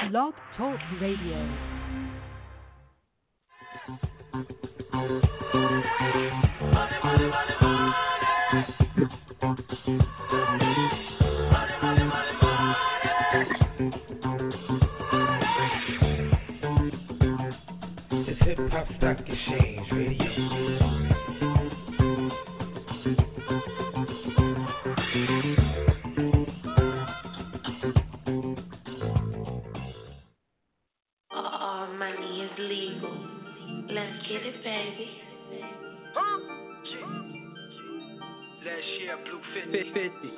Blog Talk Radio. It's Hip Hop Stock Exchange Radio. Last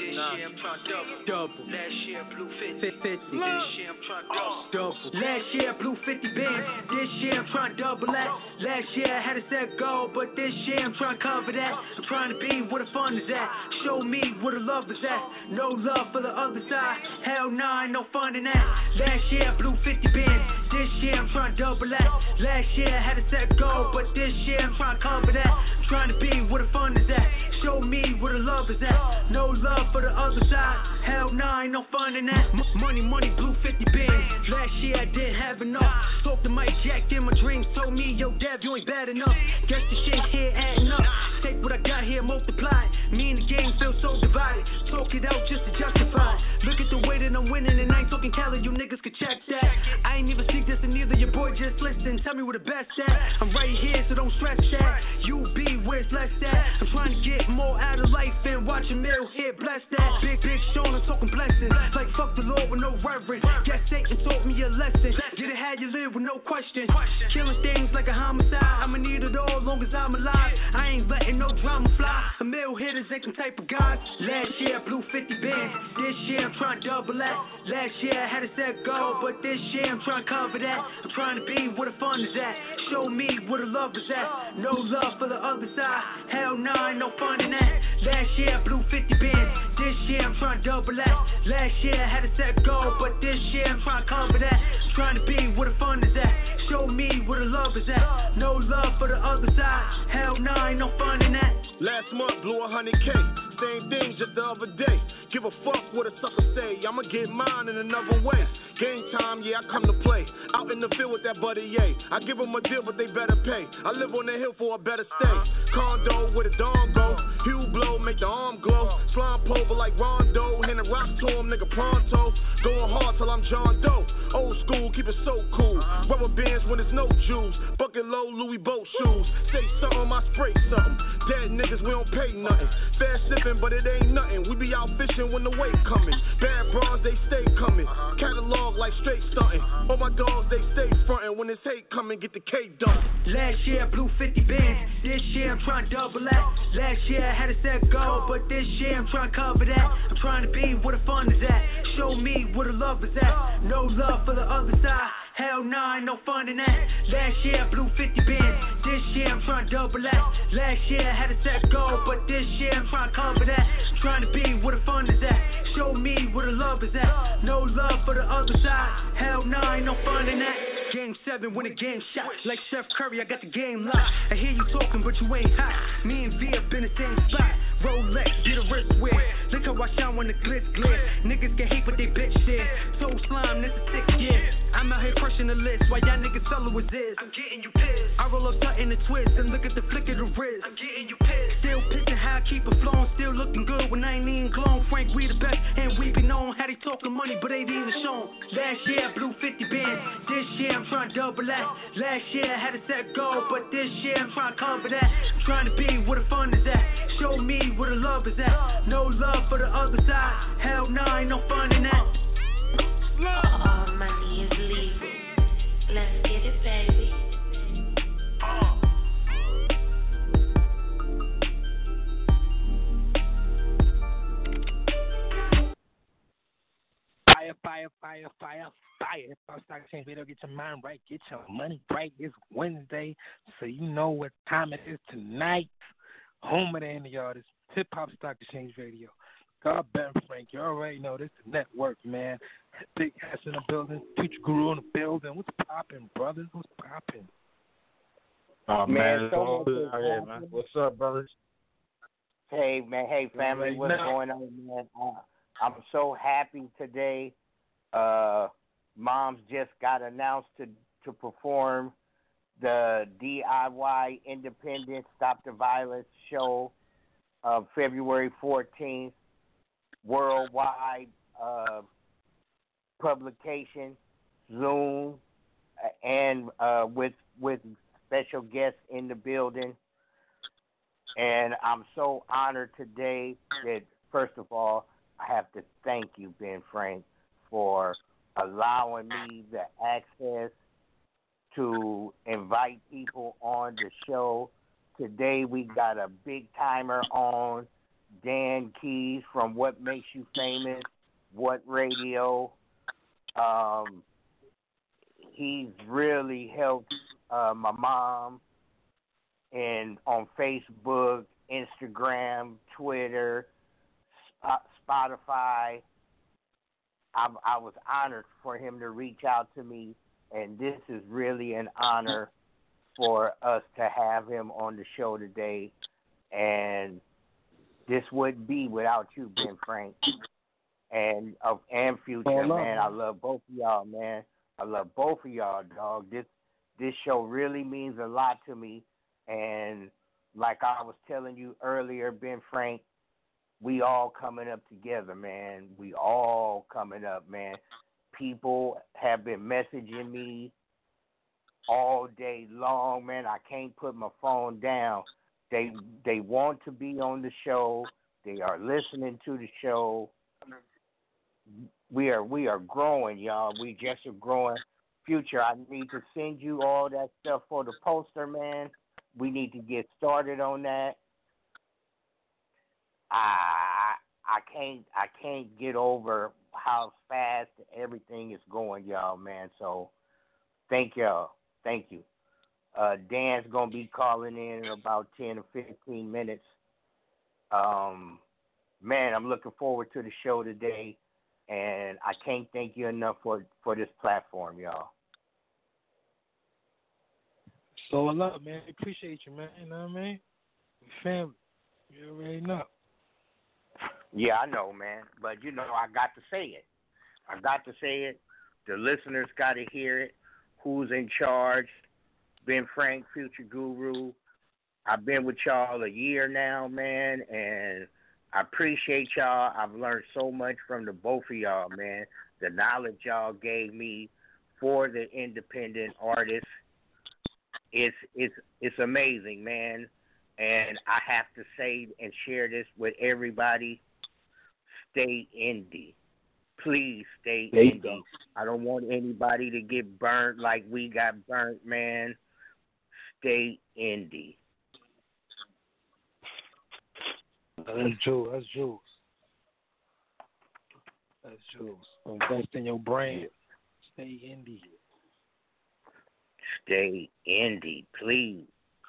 year blew 50. This year I'm trying double. Last year blew 50 bands. This year I'm trying double that. Last year I had a set goal, but this year I'm trying to cover that. I'm trying to be where the fun is at. Show me where the love is at. No love for the other side. Hell nah, ain't no fun in that. Last year I blew 50 bands. This year I'm trying to double that. Last year I had a set goal, but this year I'm trying to cover that. I'm trying to be where the fun is at. Show me where the love is at. No love for the other side. Hell nah, ain't no fun in that. Money, blew 50 bands. Last year I didn't have enough. Talked to Mike Jack in my dreams. Told me, yo, Dev, you ain't bad enough. Guess the shit here adding up. Take what I got here, multiply it. Me and the game feel so divided. Talk it out just to justify it. Look at the way that I'm winning, and I ain't talking Cali. You niggas could check that. I ain't even speak this, and neither your boy just listen. Tell me where the best at. I'm right here, so don't stress that. You be where it's less at. I'm trying to get more out of life and watch a meal here, bless that. Big Sean, I'm talking blessings. Like fuck the Lord with no reverence. Guess Satan taught me a lesson. Get it how you live with no question. Killing things like a homicide. I'ma need it all long as I'm alive. I ain't letting no drama fly. A mill hitters ain't some type of guys. Last year I blew 50 bands. This year I'm trying to double that. Last year I had a set goal, but this year I'm trying to cover that. I'm trying to be where the fun is at. Show me where the love is at. No love for the other side. Hell nah, ain't no fun in that. Last year I blew 50 bands. This year I'm trying to double that. Last year I had a set goal, but this year I'm trying to cover that. I'm trying to be where the fun is at. Show me where the love is at. No love for the other side. Hell nah, ain't no fun in that. Last month blew 100K. Same thing just the other day. Give a fuck what a sucker say. I'ma get mine in another way. Game time, yeah, I come to play. Out in the field with that buddy, yeah. I give them a deal, but they better pay. I live on the hill for a better stay. Condo where the dawn go. Hue blow, make the arm glow. Slime pulver like Rondo. Hand a rock to him, nigga pronto. Going hard till I'm John Doe. Old school, keep it so cool. Rubber bands when there's no jewels. Bucket low, Louis boat shoes. Say something, I spray something. Dead niggas, we don't pay nothing. Fast sipping, but it ain't nothing. We be out fishing when the wave coming. Bad bras, they stay coming. Catalog like straight stunting. All my dogs, they stay frontin'. When it's hate coming, get the K done. Last year I blew 50 bands. This year I'm trying to double that. Last year I had a set goal, but this year I'm trying to cover that. I'm trying to be where the fun is at. Show me where the love is at. No love for the other side. Hell nah, ain't no fun in that. Last year I blew 50 bands. This year I'm trying to double that. Last year I had a set goal, but this year I'm trying to cover that. I'm trying to be where the fun is at. Show me where the love is at. No love for the other side. Hell nah, ain't no fun in that. Game 7 when the game shot. Like Steph Curry, I got the game locked. I hear you talking, but you ain't hot. Me and V up in the same spot. Rolex, get a wrist wear. Look how I shine when the glitz glare. Niggas can hate, but they bitch there. So slime, this is 6 years. I'm out here crushing the list while y'all niggas follow is. I'm getting you pissed. I roll up something to twist and look at the flick of the wrist. I'm getting you pissed. Still pissing how I keep it flowing. Still looking good when I ain't even glowing. Frank, we the best, and we be known how they talking money, but ain't even shown. Last year I blew 50 bands. This year I'm trying to double that. Last year I had a set goal, but this year I'm trying to cover that. I'm trying to be where the fun is at. Show me where the love is at. No love for the other side. Hell nah, ain't no fun in that. All money is legal. Let's get it, baby. Fire. If I start saying video, get your mind right, get your money right. It's Wednesday, so you know what time it is tonight. Home of the end of y'all, this Hip Hop Stock Exchange Radio. God Ben Frank, you already know this is the network, man. Big ass in the building, Teacher Guru in the building. What's poppin', brothers? What's poppin'? Oh man, it's all good out here, man. What's up, brothers? Hey man, hey family, what's going on, man? I'm so happy today. moms just got announced to perform the DIY Independent Stop the Violence show February 14th, worldwide publication, Zoom, and with special guests in the building. And I'm so honored today that, first of all, I have to thank you, Ben Frank, for allowing me the access to invite people on the show. Today we got a big timer on, Dan Keys from What Makes You Famous, What Radio. He's really helped my mom and on Facebook, Instagram, Twitter, Spotify. I was honored for him to reach out to me, and this is really an honor for us to have him on the show today. And this wouldn't be without you, Ben Frank, and Future, man. I love both of y'all, man. I love both of y'all, dog. This show really means a lot to me. And like I was telling you earlier, Ben Frank, we all coming up together, man. We all coming up, man. People have been messaging me all day long, man. I can't put my phone down. They want to be on the show. They are listening to the show. We are growing, y'all. We just are growing. Future, I need to send you all that stuff for the poster, man. We need to get started on that. I can't get over how fast everything is going, y'all, man. So thank y'all. Thank you. Dan's gonna be calling in about 10 or 15 minutes. Man, I'm looking forward to the show today, and I can't thank you enough for this platform, y'all. So I love, man. Appreciate you, man. You know what I mean? Family. You already know. Yeah, I know, man. But, you know, I got to say it. The listeners got to hear it. Who's in charge? Ben Frank, Future Guru. I've been with y'all a year now, man, and I appreciate y'all. I've learned so much from the both of y'all, man. The knowledge y'all gave me for the independent artists. It's amazing, man. And I have to say and share this with everybody. Stay indie. Please stay indie. I don't want anybody to get burnt like we got burnt, man. Stay indie. That's Jules. Invest in your brand. Stay indie. Stay indie, please.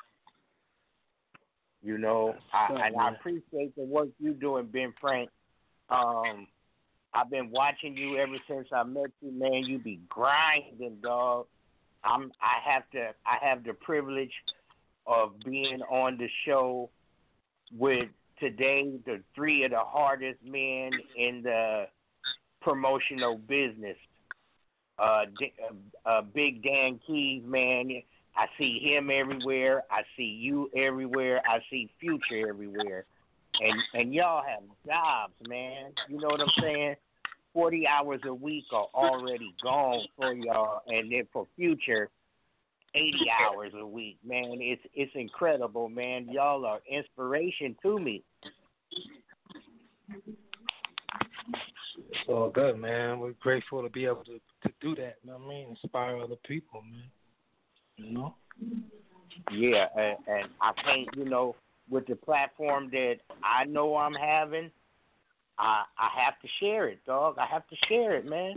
You know, I appreciate the work you doing, Ben Frank. I've been watching you ever since I met you, man. You be grinding, dog. I have the privilege of being on the show with today the three of the hardest men in the promotional business. Big Dan Keys, man. I see him everywhere. I see you everywhere. I see Future everywhere. And y'all have jobs, man. You know what I'm saying? 40 hours a week are already gone for y'all. And then for Future, 80 hours a week, man. It's incredible, man. Y'all are inspiration to me. It's all good, man. We're grateful to be able to do that. You know what I mean? Inspire other people, man. You know? Yeah, and I can't, you know, with the platform that I know I'm having, I have to share it, dog. I have to share it, man.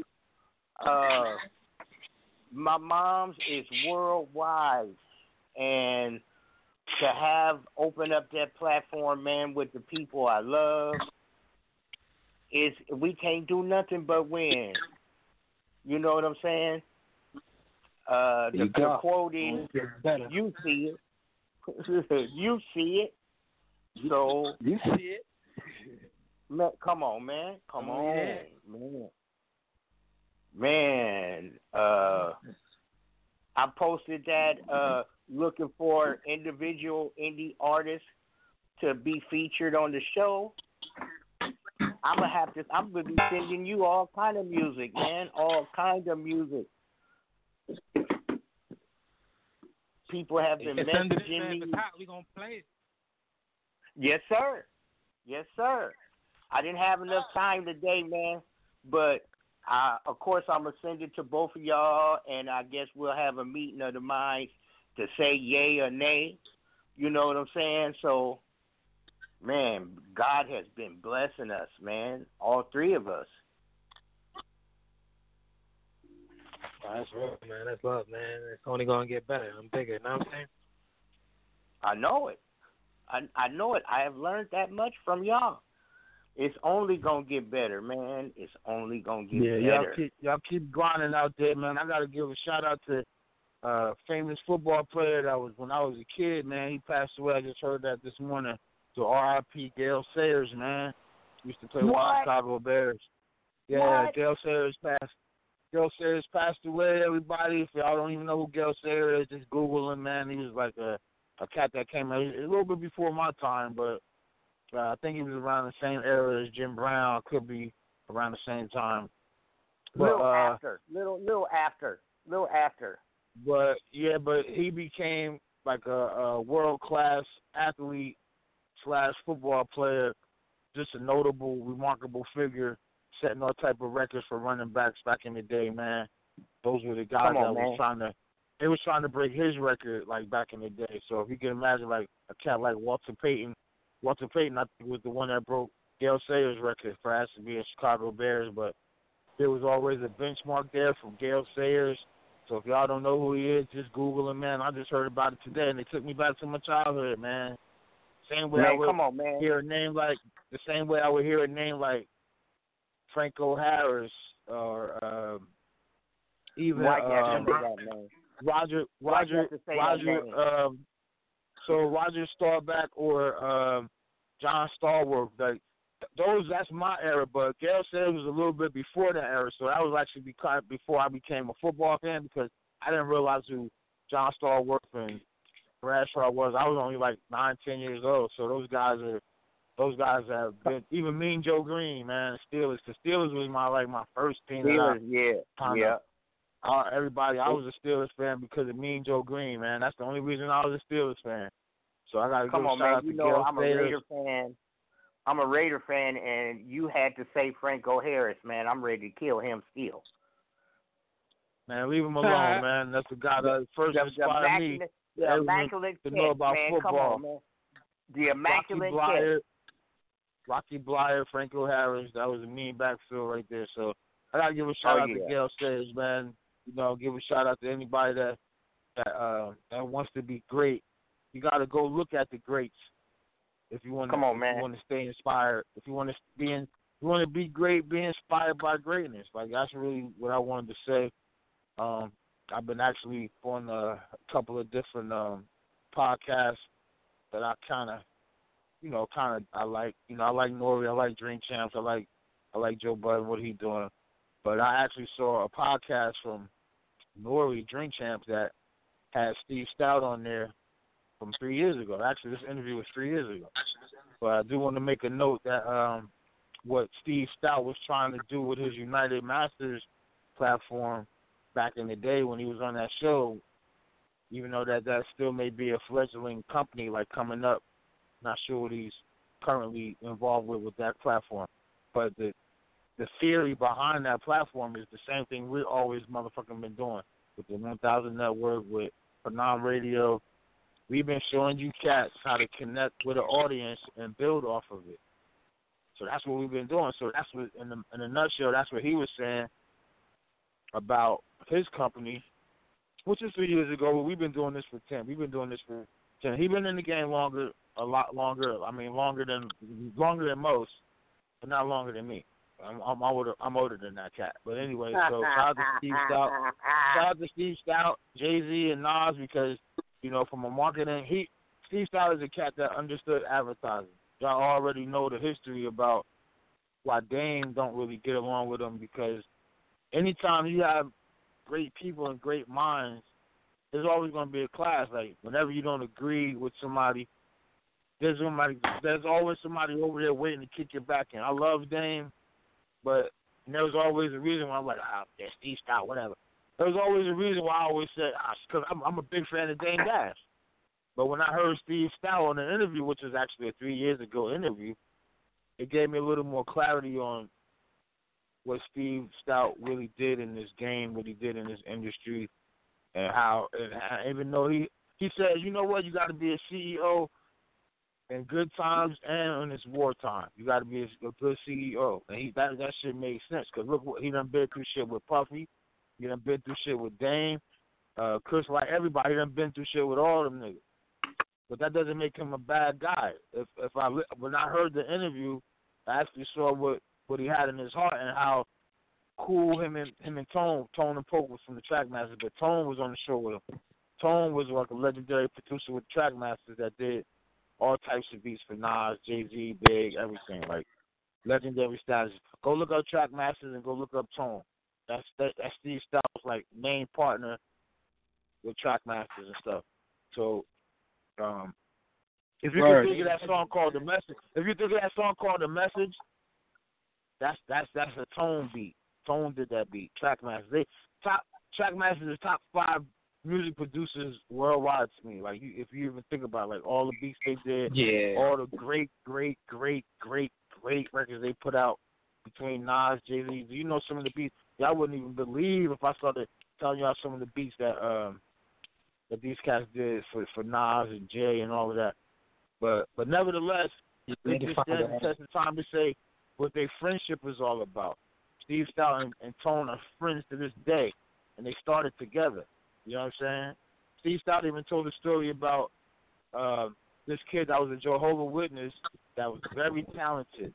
My mom's is worldwide, and to have opened up that platform, man, with the people I love, we can't do nothing but win. You know what I'm saying? The quote is, you see it. You see it. So you see it. Man, come on, man. Come on, yeah. man. Man, I posted that looking for individual indie artists to be featured on the show. I'm gonna be sending you all kind of music, man. All kind of music. People have been messaging me. We gonna play it. Yes, sir. Yes, sir. I didn't have enough time today, man. But of course, I'm gonna send it to both of y'all, and I guess we'll have a meeting of the minds to say yay or nay. You know what I'm saying? So, man, God has been blessing us, man. All three of us. That's real, man. That's love, man. It's only gonna get better. I'm bigger. You know what I'm saying? I know it. I know it. I have learned that much from y'all. It's only gonna get better, man. It's only gonna get better. Y'all keep grinding out there, man. I gotta give a shout out to a famous football player that was when I was a kid, man. He passed away. I just heard that this morning. To R.I.P. Gale Sayers, man. Used to play with the Chicago Bears. Yeah, Gale Sayers passed. Gale Sayers passed away. Everybody, if y'all don't even know who Gale Sayers is, just Google him, man. He was like a cat that came out a little bit before my time, but I think he was around the same era as Jim Brown. Could be around the same time. But, little after. But yeah, but he became like a world-class athlete / football player, just a notable, remarkable figure, setting all type of records for running backs back in the day, man. Those were the guys was trying to break his record like back in the day. So if you can imagine like a cat like Walter Payton I think was the one that broke Gale Sayers' record for us to be in Chicago Bears, but there was always a benchmark there from Gale Sayers. So if y'all don't know who he is, just Google him, man. I just heard about it today, and it took me back to my childhood, man. Same way I would hear a name like Franco Harris or even Roger Staubach or John Stallworth. Like that's my era, but Gale Sayers was a little bit before that era, so that was actually before I became a football fan because I didn't realize who John Stallworth and Bradshaw was. I was only like 9-10 years old, so those guys have been. Even Mean Joe Green, man, Steelers. The Steelers was my first team. Everybody, I was a Steelers fan because of Mean Joe Green, man. That's the only reason I was a Steelers fan. So I got to give a shout out to Gale I'm Sayers. a Raider fan. I'm a Raider fan, and you had to say Franco Harris, man. I'm ready to kill him still. Man, leave him alone, man. That's the guy that first inspired me. The immaculate to know about man. football. Come on, man. The immaculate Rocky Blyer, Franco Harris. That was a mean backfield right there. So I got to give a shout out to Gale Sayers, man. You know, give a shout out to anybody that wants to be great. You got to go look at the greats if you want. If you want to stay inspired. If you want to be great, be inspired by greatness. Like that's really what I wanted to say. I've been actually on a couple of different podcasts that I I like. You know, I like Nori. I like Dream Champs. I like Joe Budden. What he's doing. But I actually saw a podcast from Nori Drink Champs that had Steve Stout on there from 3 years ago. Actually, this interview was 3 years ago. But I do want to make a note that what Steve Stout was trying to do with his United Masters platform back in the day when he was on that show, even though that still may be a fledgling company like coming up, not sure what he's currently involved with that platform. But the theory behind that platform is the same thing we've always motherfucking been doing with the 1000 Network, with Phenom Radio. We've been showing you cats how to connect with an audience and build off of it. So that's what we've been doing. So that's what, in a nutshell, that's what he was saying about his company, which is 3 years ago. But we've been doing this for 10. We've been doing this for 10. He's been in the game a lot longer. I mean, longer than most, but not longer than me. I'm older than that cat. But anyway, so shout out to Steve Stout. Shout out to Steve Stout, Jay-Z, and Nas because, you know, from a marketing, Steve Stout is a cat that understood advertising. Y'all already know the history about why Dame don't really get along with him because anytime you have great people and great minds, there's always going to be a clash. Like, whenever you don't agree with somebody, there's always somebody over there waiting to kick your back in. I love Dame, but there's always a reason why I'm like, yeah, Steve Stout, whatever. There's always a reason why I always said, because I'm a big fan of Dame Dash. But when I heard Steve Stout on an interview, which was actually a 3 years ago interview, it gave me a little more clarity on what Steve Stout really did in this game, what he did in this industry, and how, and even though he said, you know what, you got to be a CEO in good times and in this wartime. You got to be a good CEO. And that shit made sense, because look, he done been through shit with Puffy. He done been through shit with Dame. Chris, like everybody, he done been through shit with all them niggas. But that doesn't make him a bad guy. When I heard the interview, I actually saw what he had in his heart and how cool him and Tone and Poke was from the Trackmasters. But Tone was on the show with him. Tone was like a legendary producer with Trackmasters that did all types of beats for Nas, Jay-Z, Big, everything. Like, legendary status. Go look up Trackmasters and go look up Tone. That's Steve Stout's like main partner with Trackmasters and stuff. So, if you can think of that song called The Message, that's a Tone beat. Tone did that beat. Trackmasters. Trackmasters is top 5 music producers worldwide to me. Like, if you even think about it, like all the beats they did, all the great records they put out between Nas, Jay-Z. Do you know some of the beats? Y'all wouldn't even believe if I started telling y'all some of the beats that these cats did for Nas and Jay and all of that. But nevertheless, they just stand the test of time to say what their friendship is all about. Steve Stout and Tone are friends to this day, and they started together. You know what I'm saying? Steve Stout even told a story about this kid that was a Jehovah's Witness that was very talented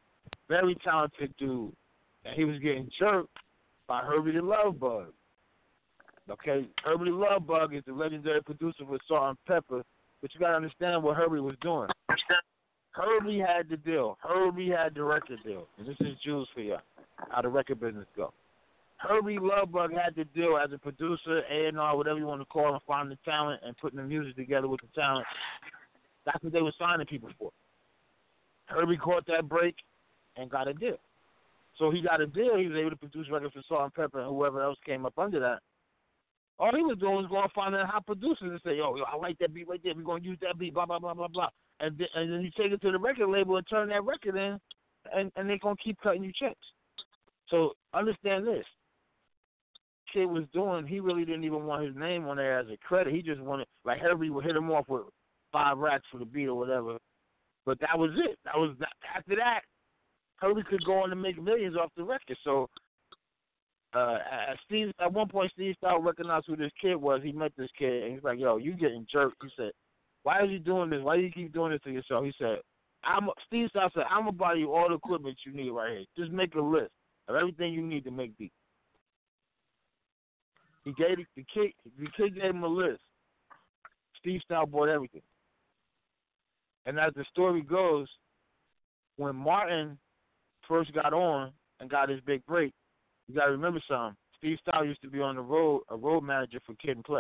dude, and he was getting jerked by Herbie the Love Bug. Okay, Herbie the Love Bug is the legendary producer for Salt-N-Pepa, but you got to understand what Herbie was doing. Herbie had the deal. Herbie had the record deal. And this is Jews for you, how the record business go. Herbie Love Bug had the deal as a producer, A&R, whatever you want to call him, finding the talent and putting the music together with the talent. That's what they were signing people for. Herbie caught that break and got a deal. So he got a deal. He was able to produce records for Salt-N-Pepa and whoever else came up under that. All he was doing was going to find out hot producers and say, yo, I like that beat right there. We're going to use that beat, blah, blah, blah, blah, blah. And then you take it to the record label and turn that record in, and they're going to keep cutting you checks. So understand this. Kid was doing, he really didn't even want his name on there as a credit. He just wanted, like Herbie would hit him off with 5 racks for the beat or whatever. But that was it. After that, Herbie could go on to make millions off the record. So at one point, Steve Stout recognized who this kid was. He met this kid, and he's like, yo, you getting jerked. He said, why are you doing this? Why do you keep doing this to yourself? He said, Steve Stout said, I'm going to buy you all the equipment you need right here. Just make a list of everything you need to make beats. The kid gave him a list. Steve Stout bought everything. And as the story goes, when Martin first got on and got his big break, you got to remember something. Steve Stout used to be on the road, a road manager for Kid and Play.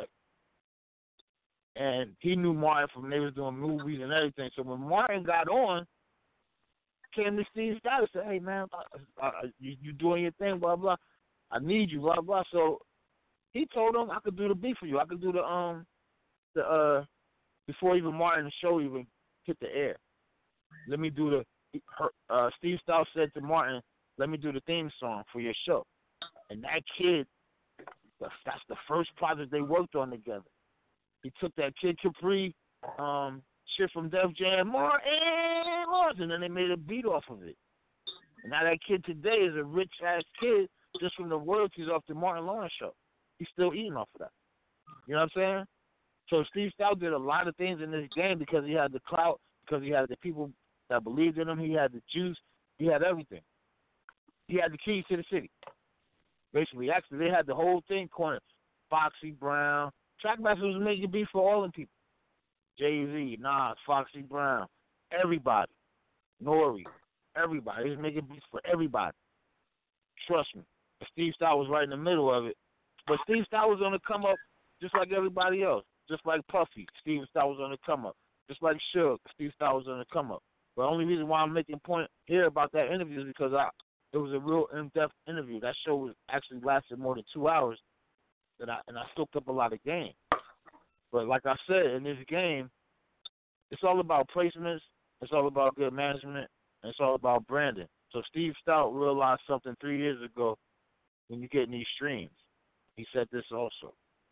And he knew Martin from when they was doing movies and everything. So when Martin got on, came to Steve Stout and said, hey, man, you doing your thing, blah, blah. I need you, blah, blah. So he told him I could do the beat for you. I could do the before even Martin's show even hit the air. Let me do Steve Stout said to Martin, let me do the theme song for your show. And that kid, that's the first project they worked on together. He took that Kid Capri shit from Def Jam, Martin, and then they made a beat off of it. And now that kid today is a rich-ass kid just from the royalties off the Martin Lawrence show. He's still eating off of that. You know what I'm saying? So Steve Stout did a lot of things in this game because he had the clout, because he had the people that believed in him. He had the juice. He had everything. He had the keys to the city. Basically, actually, they had the whole thing cornered. Foxy Brown. Trackmasters was making beats for all them people. Jay-Z, Nas, Foxy Brown, everybody. Nori, everybody. He was making beats for everybody. Trust me. Steve Stout was right in the middle of it. But Steve Stout was on the come up just like everybody else. Just like Puffy, Steve Stout was on the come up. Just like Suge, Steve Stout was on the come up. But the only reason why I'm making point here about that interview is because it was a real in-depth interview. That show was actually lasted more than 2 hours, and I soaked up a lot of game. But like I said, in this game, it's all about placements, it's all about good management, and it's all about branding. So Steve Stout realized something 3 years ago when you get these streams. He said this also.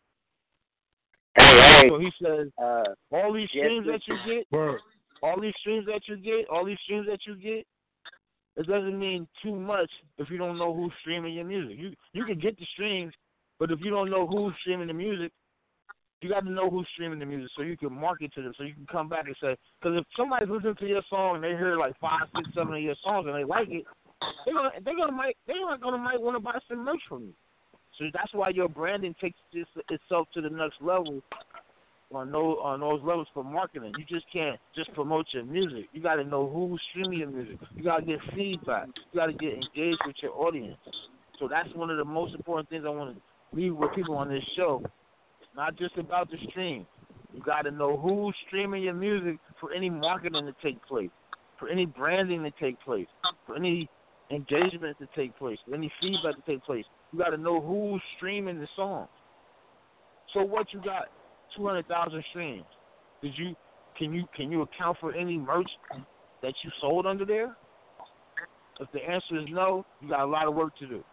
Hey. So he says, all these streams that you get, it doesn't mean too much if you don't know who's streaming your music. You can get the streams, but if you don't know who's streaming the music, you got to know who's streaming the music so you can market to them, so you can come back and say, because if somebody's listening to your song and they hear like 5, 6, 7 of your songs and they like it, they're gonna might want to buy some merch from you. So that's why your branding takes itself to the next level on those levels for marketing. You just can't just promote your music. You got to know who's streaming your music. You got to get feedback. You got to get engaged with your audience. So that's one of the most important things I want to leave with people on this show. It's not just about the stream. You got to know who's streaming your music for any marketing to take place, for any branding to take place, for any engagement to take place, for any feedback to take place. You got to know who's streaming the songs. So what you got? 200,000 streams. Can you account for any merch that you sold under there? If the answer is no, you got a lot of work to do.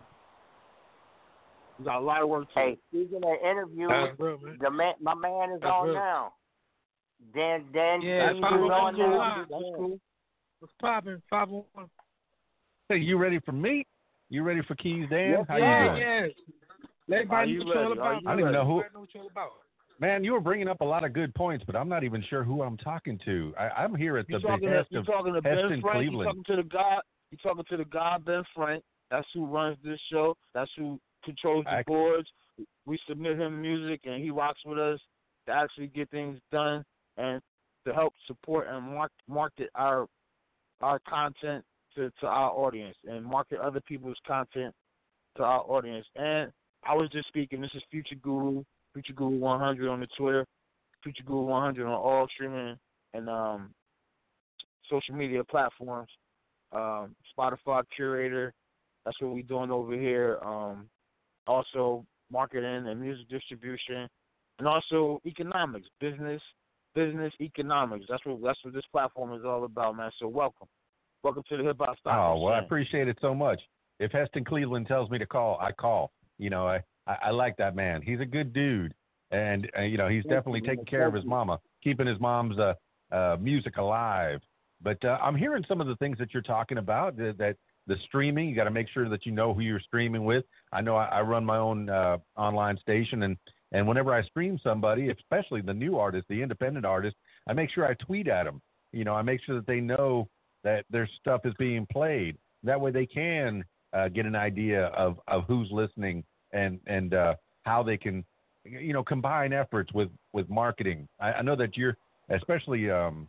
Hey, speaking of interviews, my man is on now. Dan, yeah, Keys is on now. That's cool. What's poppin'? 501. Hey, you ready for me? You ready for Keys Dan? Yes, How you doing? Yeah. Let everybody know what you're all about. I don't even know who. What you're all about. Man, you were bringing up a lot of good points, but I'm not even sure who I'm talking to. I'm here at the behest of Heston Cleveland. You're talking to the guy, Ben Frank. That's who runs this show. That's who controls the boards. We submit him music, and he rocks with us to actually get things done and to help support and market our content to our audience and market other people's content to our audience. And I was just speaking. This is Future Guru 100 on the Twitter, Future Guru 100 on all streaming and social media platforms. Spotify Curator, that's what we're doing over here. Also marketing and music distribution, and also economics, business economics. That's what this platform is all about, man. So welcome to the Hip Hop Stock Exchange. Oh, well, I appreciate it so much. If Heston Cleveland tells me to call, I call. You know, I like that man. He's a good dude, and you know, he's definitely taking care of his mama, keeping his mom's music alive. But I'm hearing some of the things that you're talking about. That the streaming, you got to make sure that you know who you're streaming with. I know I run my own online station, and whenever I stream somebody, especially the new artist, the independent artist, I make sure I tweet at them. You know, I make sure that they know that their stuff is being played. That way, they can get an idea of who's listening and how they can, you know, combine efforts with marketing. I know that you're especially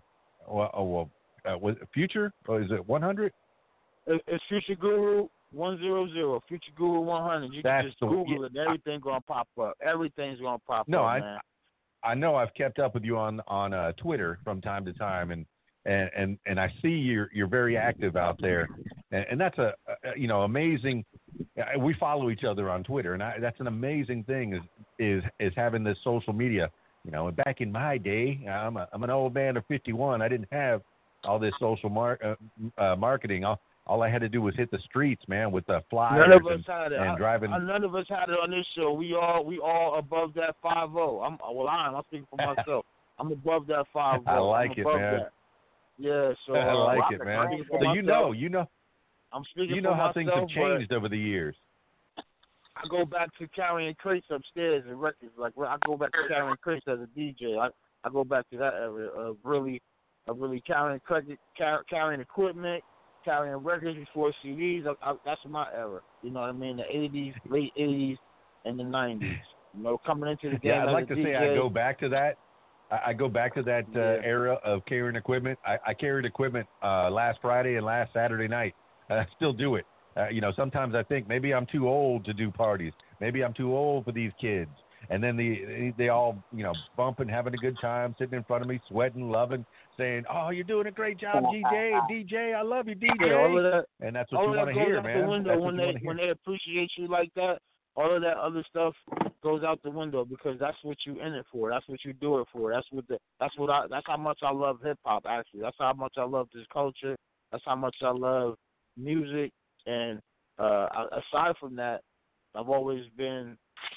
with Future, or is it 100? It's Future Guru 100, Future Guru 100. You can just Google it. Everything's gonna pop up. Everything's gonna pop up. No, I know. I've kept up with you on Twitter from time to time, and I see you're very active out there, and that's a you know, amazing. We follow each other on Twitter, and that's an amazing thing is having this social media. You know, and back in my day, I'm an old man of 51. I didn't have all this social marketing. All I had to do was hit the streets, man, with the flyers and driving. None of us had it on this show. We all above that 50. I'm speaking for myself. I'm above that 50. I like it, man. That. Yeah, so I like it, man. So you know. I'm speaking. You know for how myself, things have changed over the years. I go back to carrying crates upstairs and records. Like I go back to carrying crates as a DJ. I go back to that era of really carrying equipment, carrying records before CDs. That's my era. You know what I mean? The 80s, late 80s, and the 90s. You know, coming into the game. Yeah, I'd like to DJ. say I go back to that. I go back to that era of carrying equipment. I carried equipment last Friday and last Saturday night. I still do it. Sometimes I think maybe I'm too old to do parties. Maybe I'm too old for these kids. And then they all, bumping, having a good time, sitting in front of me, sweating, loving, saying, "Oh, you're doing a great job, DJ, I love you, DJ." Yeah, all of that, and that's what you want to hear, man. When they appreciate you like that, all of that other stuff goes out the window because that's what you in it for. That's what you do it for. That's how much I love hip hop. Actually, that's how much I love this culture. That's how much I love music. And aside from that, I've always been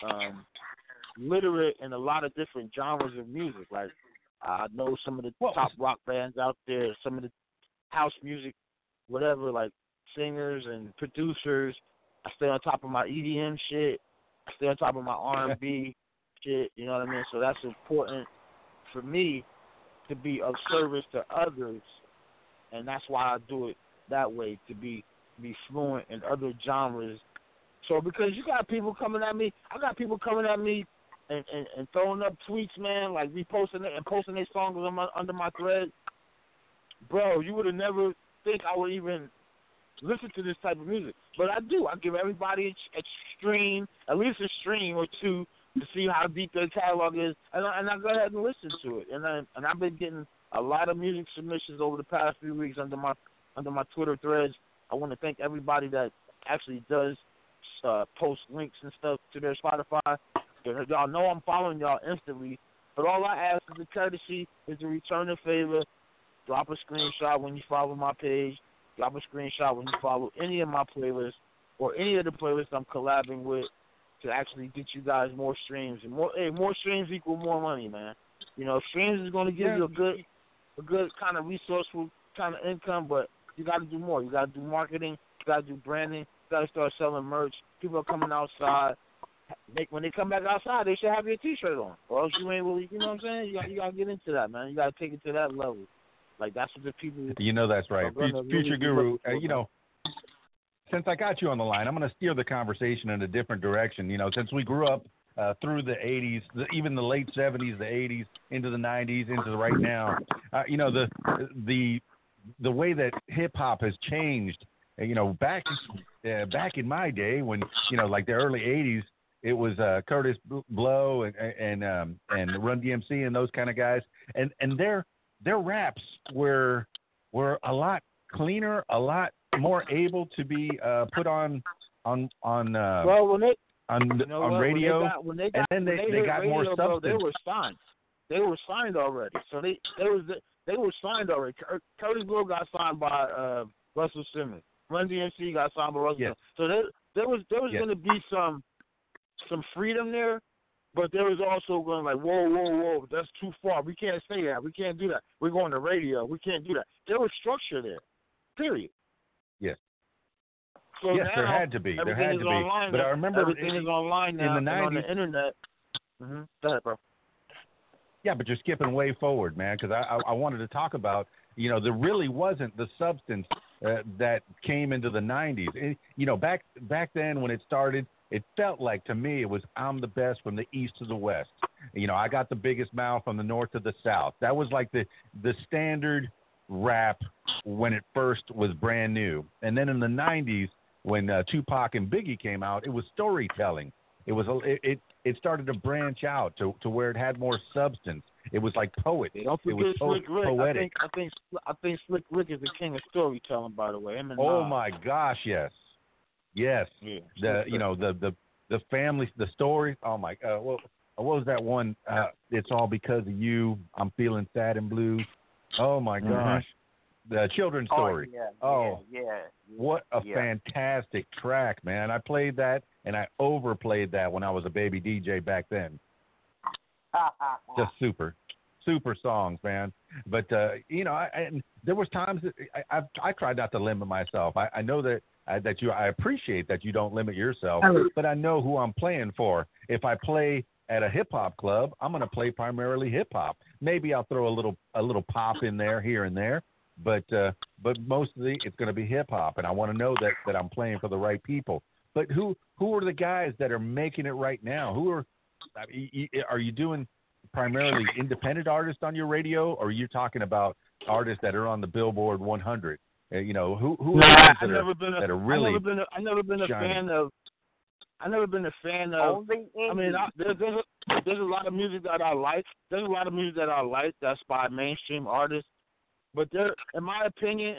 literate in a lot of different genres of music. Like I know some of the top rock bands out there, some of the house music, whatever, like singers and producers. I stay on top of my EDM shit. I stay on top of my R&B shit. You know what I mean? So that's important for me to be of service to others, and that's why I do it that way, to be fluent in other genres. So because you got people coming at me, I got people coming at me and throwing up tweets, man, like reposting it and posting their songs under my thread. Bro, you would have never think I would even listen to this type of music. But I do. I give everybody a stream, at least a stream or two, to see how deep their catalog is, and I go ahead and listen to it. And I've been getting a lot of music submissions over the past few weeks under my Twitter threads. I want to thank everybody that actually does post links and stuff to their Spotify. Y'all know I'm following y'all instantly, but all I ask is a courtesy is to return a favor. Drop a screenshot when you follow my page. Drop a screenshot when you follow any of my playlists or any of the playlists I'm collabing with to actually get you guys more streams. And more streams equal more money, man. Streams is going to give you a good kind of resourceful kind of income, but you got to do more. You got to do marketing. You got to do branding. You got to start selling merch. People are coming outside. When they come back outside, they should have your T-shirt on, or else you ain't really. You know what I'm saying? You got to get into that, man. You got to take it to that level. Like that's what the people. That's right. Future Guru. Since I got you on the line, I'm going to steer the conversation in a different direction. Since we grew up through the 80s, even the late 70s, the 80s, into the 90s, into the right now, the way that hip hop has changed. Back in my day, when like the early 80s, it was Curtis Blow and Run DMC and those kind of guys, and their raps were a lot cleaner, a lot more able to be put on radio, and then they got more substance. Bro, they were signed already. So they were signed already. Curtis Blow got signed by Russell Simmons. Run DMC got signed by Russell Simmons. So there was going to be some freedom there, but there was also going like, whoa, that's too far. We can't say that. We can't do that. We're going to radio. We can't do that. There was structure there, period. Yes. So yes, now, there had to be. There had to be. Online, but I remember everything is online now in the 90s, on the internet. Mm-hmm. Go ahead, bro. Yeah, but you're skipping way forward, man, because I wanted to talk about, there really wasn't the substance that came into the 90s. Back then when it started, it felt like, to me, it was I'm the best from the east to the west. I got the biggest mouth from the north to the south. That was like the standard rap when it first was brand new. And then in the 90s, when Tupac and Biggie came out, it was storytelling. It started to branch out to where it had more substance. It was like poet. Don't forget it was Slick Rick. poetic. I think Slick Rick is the king of storytelling, by the way. My gosh, yes. Yeah. The family, the story. Oh my God. What was that one? It's all because of you. I'm feeling sad and blue. Oh my gosh. The children's story. What a fantastic track, man. I played that and I overplayed that when I was a baby DJ back then. Just super songs, man. But and there was times that I tried not to limit myself. I know that I appreciate that you don't limit yourself, but I know who I'm playing for. If I play at a hip hop club, I'm going to play primarily hip hop. Maybe I'll throw a little pop in there here and there, but mostly it's going to be hip hop, and I want to know that I'm playing for the right people. But who are the guys that are making it right now? Are you doing primarily independent artists on your radio, or are you talking about artists that are on the Billboard 100? You know, who I've are never been that are really I've never been a fan of. I mean, there's a lot of music that I like. There's a lot of music that I like that's by mainstream artists. But there, in my opinion,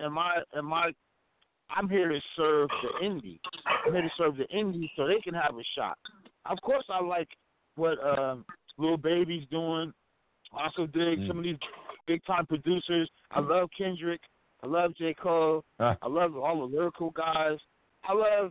I'm here to serve the indie. I'm here to serve the indie so they can have a shot. Of course, I like what Lil Baby's doing. I also dig some of these big time producers. I love Kendrick. I love J. Cole. I love all the lyrical guys. I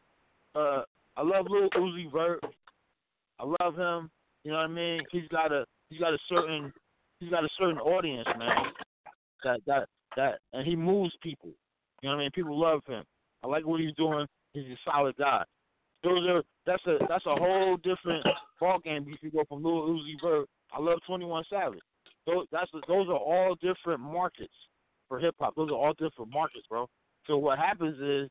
love Lil Uzi Vert. I love him. You know what I mean? He's got a certain audience, man. That and he moves people. You know what I mean? People love him. I like what he's doing. He's a solid guy. That's a whole different ballgame if you go from Lil Uzi Vert. I love 21 Savage. Those are all different markets for hip hop. Those are all different markets, bro. So what happens is,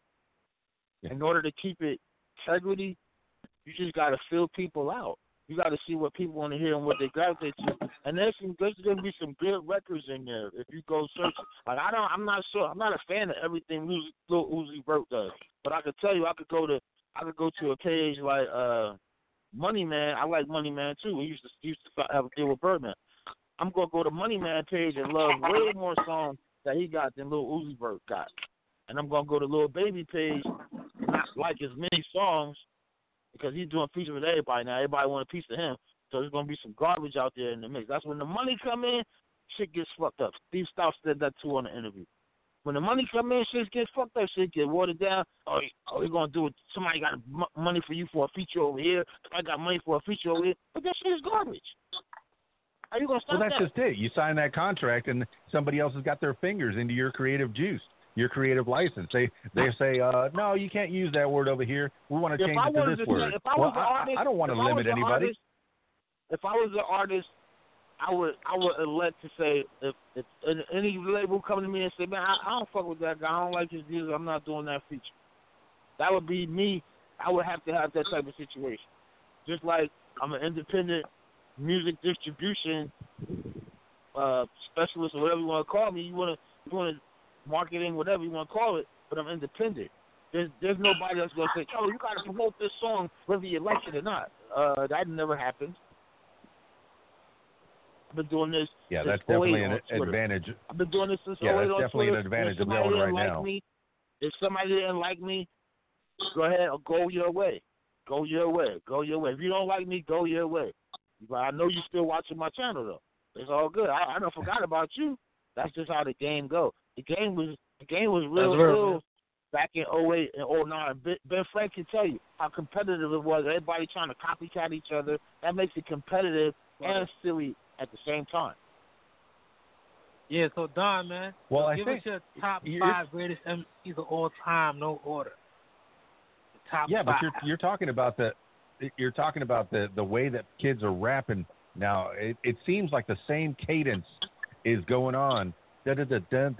in order to keep it integrity, you just got to fill people out. You got to see what people want to hear and what they gravitate to. And there's going to be some good records in there if you go search. Like I'm not a fan of everything Lil Uzi Vert does. But I could tell you, I could go to a page like Money Man. I like Money Man too. He used to have a deal with Birdman. I'm gonna go to Money Man page and love way more songs that he got than Lil Uzi Vert got. And I'm gonna go to Lil Baby page and not like as many songs because he's doing features with everybody now. Everybody want a piece of him. So there's gonna be some garbage out there in the mix. That's when the money come in, shit gets fucked up. Steve Stoute said that too on the interview. When the money come in, shit gets fucked up. Shit get watered down. Oh, you're gonna do it. Somebody got money for you for a feature over here. Somebody got money for a feature over here. But that shit is garbage. Are you gonna stop that? Well, that's just it. You sign that contract, and somebody else has got their fingers into your creative juice, your creative license. They say, no, you can't use that word over here. We want to change it to this word. I don't want to limit anybody. If I was an artist, I would elect to say if any label come to me and say, man, I don't fuck with that guy. I don't like his music. I'm not doing that feature. That would be me. I would have to have that type of situation. Just like I'm an independent music distribution specialist or whatever you want to call me. You want to marketing, whatever you want to call it, but I'm independent. There's nobody that's going to say, oh, you got to promote this song whether you like it or not. That never happens. I've been doing this. Yeah, that's definitely an advantage. I've been doing this since 08 that's on definitely Twitter. an advantage of going right now. If somebody didn't like me, go ahead or go your way. Go your way. Go your way. If you don't like me, go your way. But I know you're still watching my channel, though. It's all good. I don't forgot about you. That's just how the game goes. The game was real back in 08 and 09. Ben Frank can tell you how competitive it was. Everybody trying to copycat each other. That makes it competitive and silly at the same time. Yeah, so Don, man, give us your top 5 greatest MCs of all time, no order. The top 5. But you're talking about the way that kids are rapping now. It seems like the same cadence is going on. My man Ben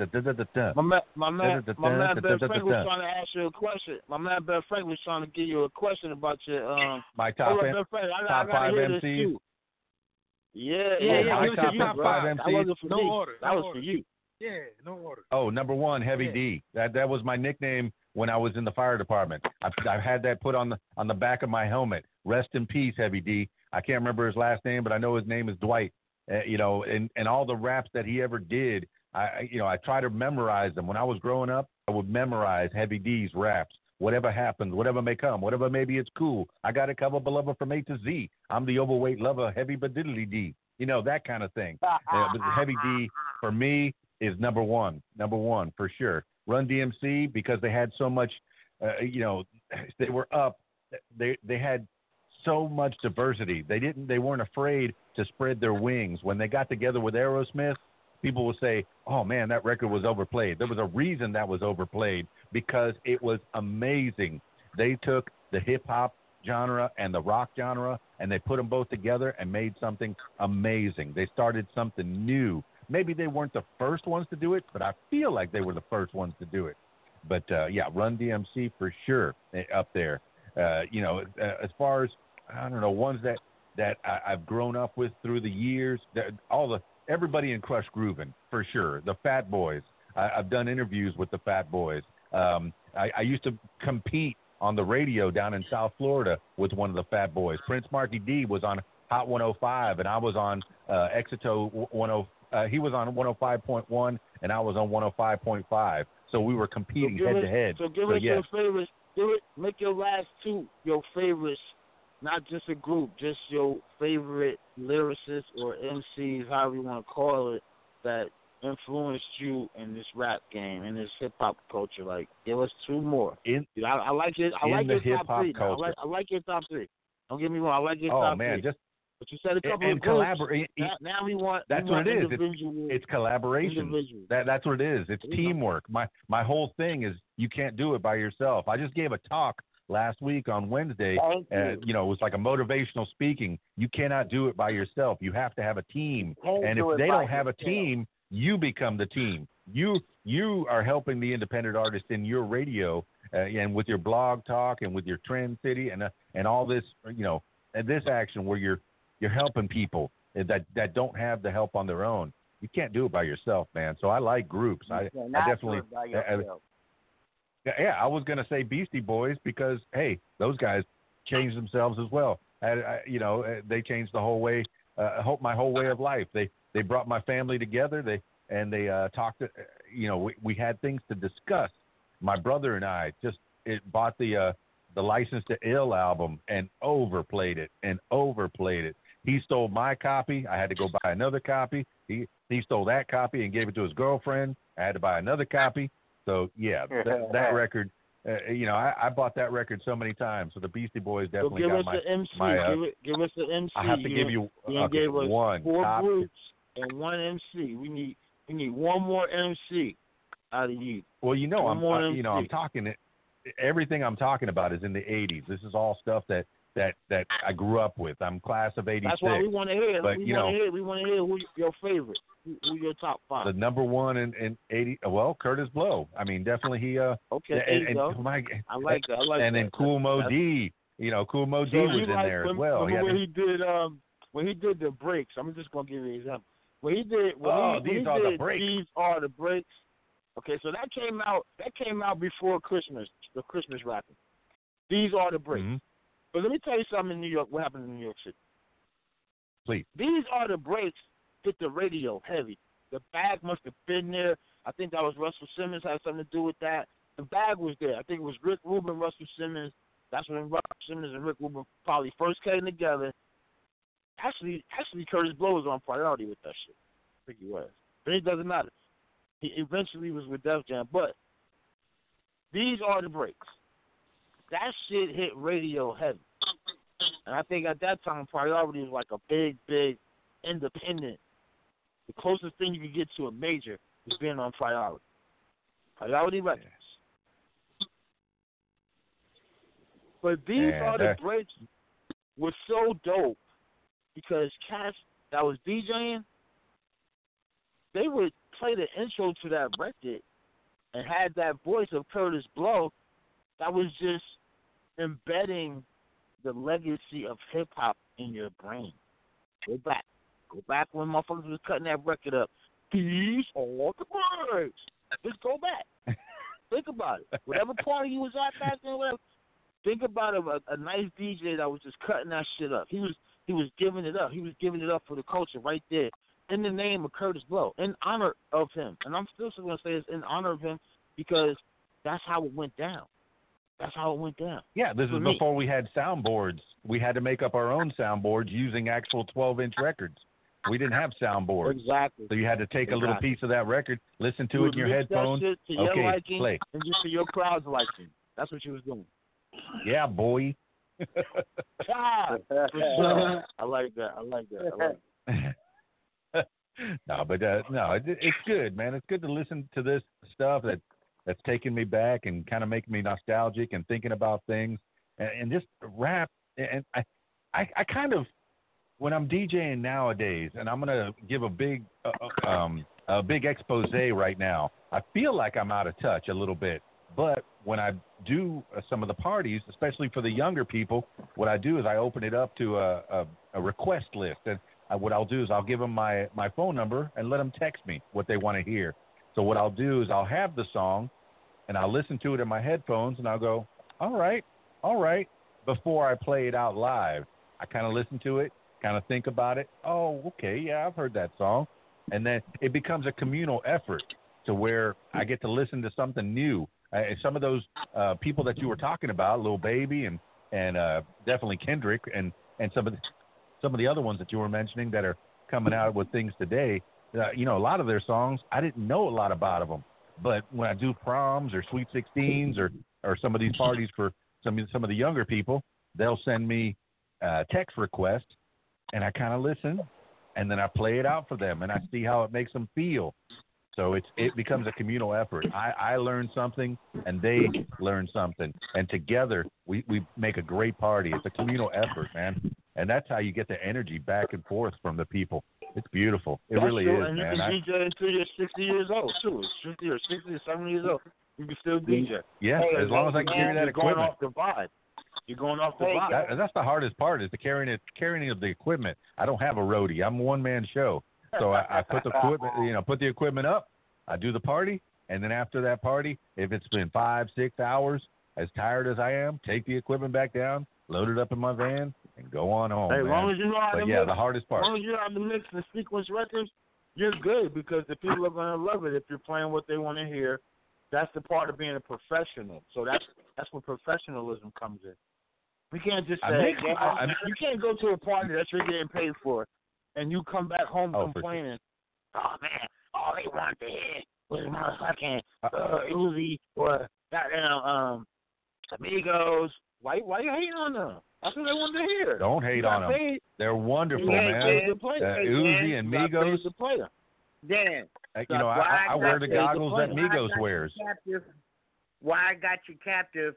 Frank was trying to ask you a question. My man Ben Frank was trying to give you a question about your my top 5 MCs. Yeah. My top 5 MCs. That wasn't for no me. order. That was for you. Yeah, no order. Oh, number 1, Heavy D. That was my nickname when I was in the fire department. I've had that put on the back of my helmet. Rest in peace, Heavy D. I can't remember his last name, but I know his name is Dwight. And all the raps that he ever did, I try to memorize them. When I was growing up, I would memorize Heavy D's raps. Whatever happens, whatever may come, whatever maybe it's cool. I got a cover beloved from A to Z. I'm the overweight lover, heavy but diddly D. That kind of thing. Heavy D for me is number one for sure. Run DMC, because they had so much, they were up. They had so much diversity. They weren't afraid to spread their wings. When they got together with Aerosmith, people will say, oh, man, that record was overplayed. There was a reason that was overplayed, because it was amazing. They took the hip-hop genre and the rock genre, and they put them both together and made something amazing. They started something new. Maybe they weren't the first ones to do it, but I feel like they were the first ones to do it. But, Run DMC for sure up there. As far as, I don't know, ones that I've grown up with through the years, everybody in Crush Groovin', for sure. The Fat Boys. I've done interviews with the Fat Boys. I used to compete on the radio down in South Florida with one of the Fat Boys. Prince Marky D was on Hot 105, and I was on Exito 10. He was on 105.1, and I was on 105.5. So we were competing head to head. So give us your favorites. Make your last two your favorites, not just a group, just your favorite lyricists or MCs, however you want to call it, that influenced you in this rap game, in this hip hop culture. Like, give us two more. I like it. I like your top three. I like your top three. Don't get me wrong. I like your top three. But you said a couple of groups. Now we want. That's what it is. It's collaboration. That's what it is. It's teamwork. My whole thing is you can't do it by yourself. I just gave a talk last week on Wednesday. It was like a motivational speaking. You cannot do it by yourself. You have to have a team. And if they don't have a team, you become the team. You are helping the independent artist in your radio and with your blog talk and with your Trend City and all this, and this action where you're helping people that don't have the help on their own. You can't do it by yourself, man. So I like groups. I definitely. I was going to say Beastie Boys because, hey, those guys changed themselves as well. They changed the whole way, my whole way of life. They brought my family together. They talked. We had things to discuss. My brother and I bought the License to Ill album and overplayed it. He stole my copy. I had to go buy another copy. He stole that copy and gave it to his girlfriend. I had to buy another copy. So, yeah, that record, I bought that record so many times. So the Beastie Boys definitely got my give us the MC. I have to give you gave us one. 4 groups and 1 MC. We need one more MC out of you. Well, I'm talking – everything I'm talking about is in the 80s. This is all stuff that I grew up with. I'm class of 86. That's why we want to hear. We want to hear who your favorite, who your top 5. The number one in 80. Well, Curtis Blow. I mean, definitely he. Okay, I like that. And then Kool Moe Dee. Cool Moe Dee was in there as well. When he did the breaks. I'm just gonna give you an example. These are the breaks. These are the breaks. Okay, so that came out before Christmas, the Christmas rapping. These are the breaks. Mm-hmm. But let me tell you something in New York, what happened in New York City. Please. These are the breaks hit the radio heavy. The bag must have been there. I think that was Russell Simmons had something to do with that. The bag was there. I think it was Rick Rubin, Russell Simmons. That's when Russell Simmons and Rick Rubin probably first came together. Actually, Curtis Blow was on priority with that shit. I think he was. But it doesn't matter. He eventually was with Def Jam. But these are the breaks. That shit hit radio heavy. And I think at that time, priority was like a big, big independent. The closest thing you could get to a major is being on priority. Priority records. But these are the breaks was so dope because cats that was DJing, they would play the intro to that record and had that voice of Curtis Blow that was just embedding the legacy of hip-hop in your brain. Go back when motherfuckers was cutting that record up. These are the breaks. Just go back. Think about it. Whatever party you was at back then, whatever. Think about a nice DJ that was just cutting that shit up. He was giving it up. He was giving it up for the culture right there in the name of Curtis Blow, in honor of him. And I'm still going to say it's in honor of him because that's how it went down. That's how it went down. Yeah, this is before we had soundboards. We had to make up our own soundboards using actual 12-inch records. We didn't have soundboards. Exactly. So you had to take a little piece of that record, listen to it in your headphones. That shit to your liking play. And just to your crowd's liking. That's what you was doing. Yeah, boy. I like that. No, but it's good, man. It's good to listen to this stuff that's taking me back and kind of making me nostalgic and thinking about things and just rap. And I kind of, when I'm DJing nowadays, and I'm gonna give a big expose right now. I feel like I'm out of touch a little bit, but when I do some of the parties, especially for the younger people, what I do is I open it up to a request list, and what I'll do is I'll give them my phone number and let them text me what they want to hear. So what I'll do is I'll have the song, and I'll listen to it in my headphones, and I'll go, all right, before I play it out live. I kind of listen to it, kind of think about it. Oh, okay, yeah, I've heard that song. And then it becomes a communal effort to where I get to listen to something new. Some of those people that you were talking about, Lil Baby and definitely Kendrick and some of the other ones that you were mentioning that are coming out with things today, a lot of their songs, I didn't know a lot about them. But when I do proms or Sweet 16s or some of these parties for some of the younger people, they'll send me text requests, and I kind of listen, and then I play it out for them, and I see how it makes them feel. So it becomes a communal effort. I learn something, and they learn something, and together we make a great party. It's a communal effort, man, and that's how you get the energy back and forth from the people. It's beautiful. It really is, and man. And you can DJ until you're 60 years old, too. 50 or 60 or 70 years old, you can still DJ. Yeah, as long as I can carry that equipment. You're going off the vibe. That's the hardest part is the carrying of the equipment. I don't have a roadie. I'm a one-man show. So I put the equipment, put the equipment up. I do the party, and then after that party, if it's been 5-6 hours, as tired as I am, take the equipment back down, load it up in my van, and go on home. Hey, as long as you know how to mix, the hardest part. As long as you know how to mix and sequence records, you're good because the people are going to love it if you're playing what they want to hear. That's the part of being a professional. So that's where professionalism comes in. We can't just say you can't go to a party that you're getting paid for, and you come back home complaining. Oh man, all they wanted to hear was motherfucking Uzi or goddamn Amigos. Why you hating on them? That's what they wanted to hear. Don't hate on them. They're wonderful, man. Uzi and Migos. Dan, I wear the goggles that Migos wears. Why I got you captive?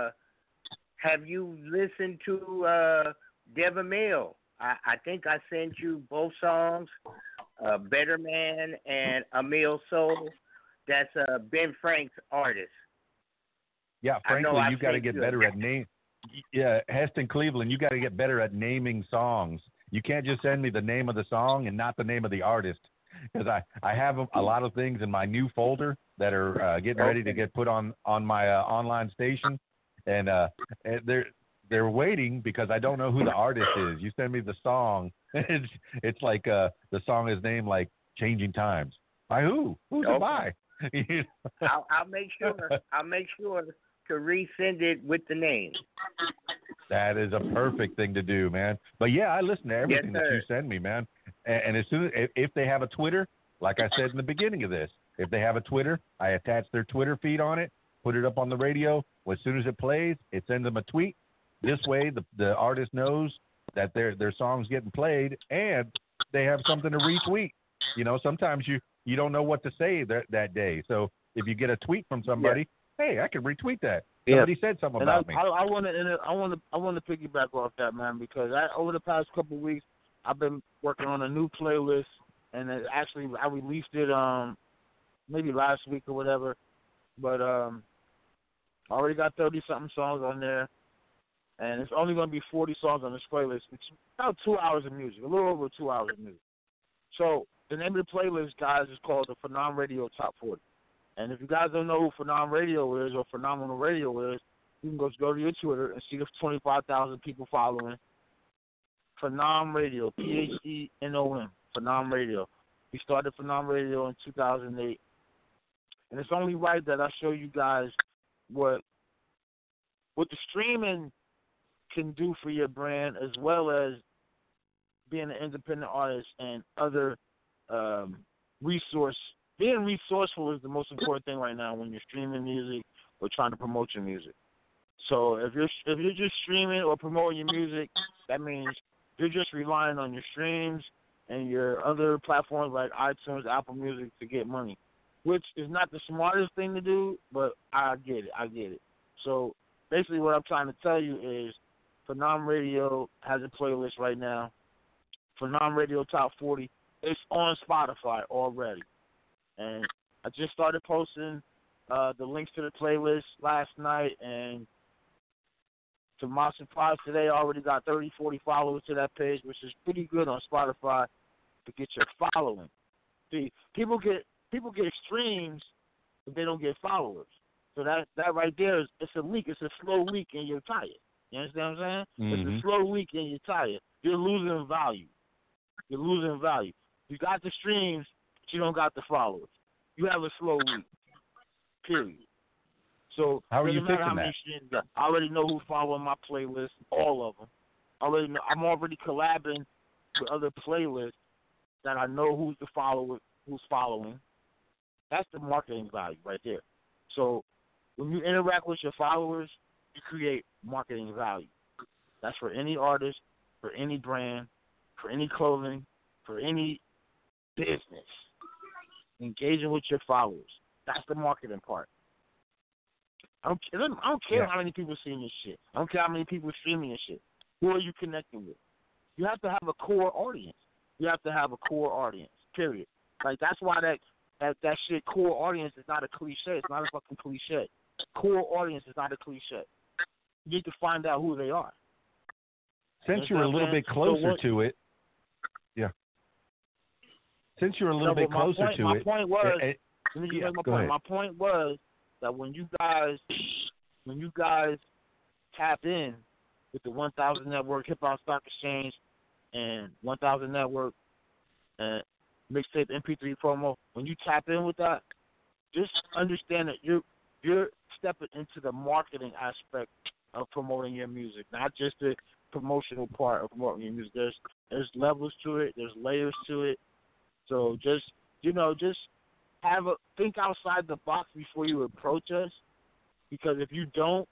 Have you listened to Devin Mill? I think I sent you both songs, Better Man and Emil Soul. That's Ben Frank's artist. Yeah, frankly, you got to get better at name. Yeah, Heston Cleveland, you got to get better at naming songs. You can't just send me the name of the song and not the name of the artist, because I have a lot of things in my new folder that are getting ready to get put on my online station, and they're waiting because I don't know who the artist is. You send me the song, it's like the song is named like Changing Times. By who? Who's it by? I'll make sure to resend it with the name. That is a perfect thing to do, man. But yeah, I listen to everything that you send me, man. And as soon as if they have a Twitter, like I said in the beginning of this, if they have a Twitter, I attach their Twitter feed on it, put it up on the radio. As soon as it plays, it sends them a tweet. This way, the artist knows that their song's getting played, and they have something to retweet. Sometimes you don't know what to say that day. So if you get a tweet from somebody, hey, I can retweet that. Somebody said something about me. I want to piggyback off that, man, because over the past couple of weeks, I've been working on a new playlist, and I released it maybe last week or whatever, but I already got 30-something songs on there, and it's only going to be 40 songs on this playlist, which is about 2 hours of music, a little over 2 hours of music. So the name of the playlist, guys, is called the Phenom Radio Top 40. And if you guys don't know who Phenom Radio is or Phenomenal Radio is, you can go to your Twitter and see the 25,000 people following Phenom Radio, PHENOM, Phenom Radio. We started Phenom Radio in 2008. And it's only right that I show you guys what the streaming can do for your brand, as well as being an independent artist and other resource. Being resourceful is the most important thing right now when you're streaming music or trying to promote your music. So if you're just streaming or promoting your music, that means you're just relying on your streams and your other platforms like iTunes, Apple Music to get money, which is not the smartest thing to do, but I get it. So basically what I'm trying to tell you is Phenom Radio has a playlist right now, Phenom Radio Top 40. It's on Spotify already. And I just started posting the links to the playlist last night, and to my surprise today, I already got 30, 40 followers to that page, which is pretty good on Spotify to get your following. See, people get people get streams, but they don't get followers. So that right there is it's a leak. It's a slow leak in your tire. You understand what I'm saying? Mm-hmm. It's a slow leak in your tire. You're losing value. You're losing value. You got the streams, but you don't got the followers. You have a slow leak. Period. So how are you matter fixing how many that? streams I already know who's following my playlist, all of them. I'm already collabing with other playlists that I know who's following. That's the marketing value right there. So when you interact with your followers, you create marketing value. That's for any artist, for any brand, for any clothing, for any business. Engaging with your followers. That's the marketing part. I don't care how many people seeing your shit. I don't care how many people streaming your shit. Who are you connecting with? You have to have a core audience. You have to have a core audience, period. Like, that's why that shit, core audience, is not a cliche. It's not a fucking cliche. Core audience is not a cliche. You need to find out who they are. Since you're a little bit closer to it, Since you're a little bit closer to it. My point was, go ahead. My point was that when you guys tap in with the 1000 Network, Hip Hop Stock Exchange, and 1000 Network, and mixtape MP3 promo, when you tap in with that, just understand that you're stepping into the marketing aspect of promoting your music, not just the promotional part of promoting your music. There's levels to it. There's layers to it. So just think outside the box before you approach us, because if you don't,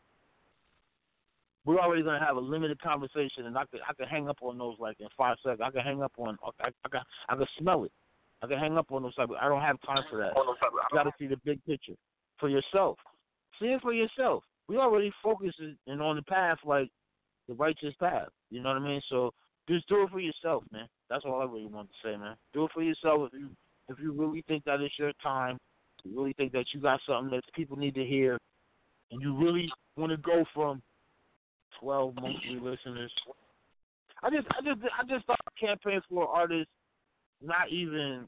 we're already going to have a limited conversation, and I can hang up on those like in 5 seconds. I can hang up on. I can smell it. I can hang up on those. I don't have time for that. You got to see the big picture for yourself. See it for yourself. We already focused and on the path, like the righteous path. You know what I mean? So just do it for yourself, man. That's all I really want to say, man. Do it for yourself. If you really think that it's your time, you really think that you got something that people need to hear, and you really want to go from 12 monthly listeners. I just started a campaign for artists not even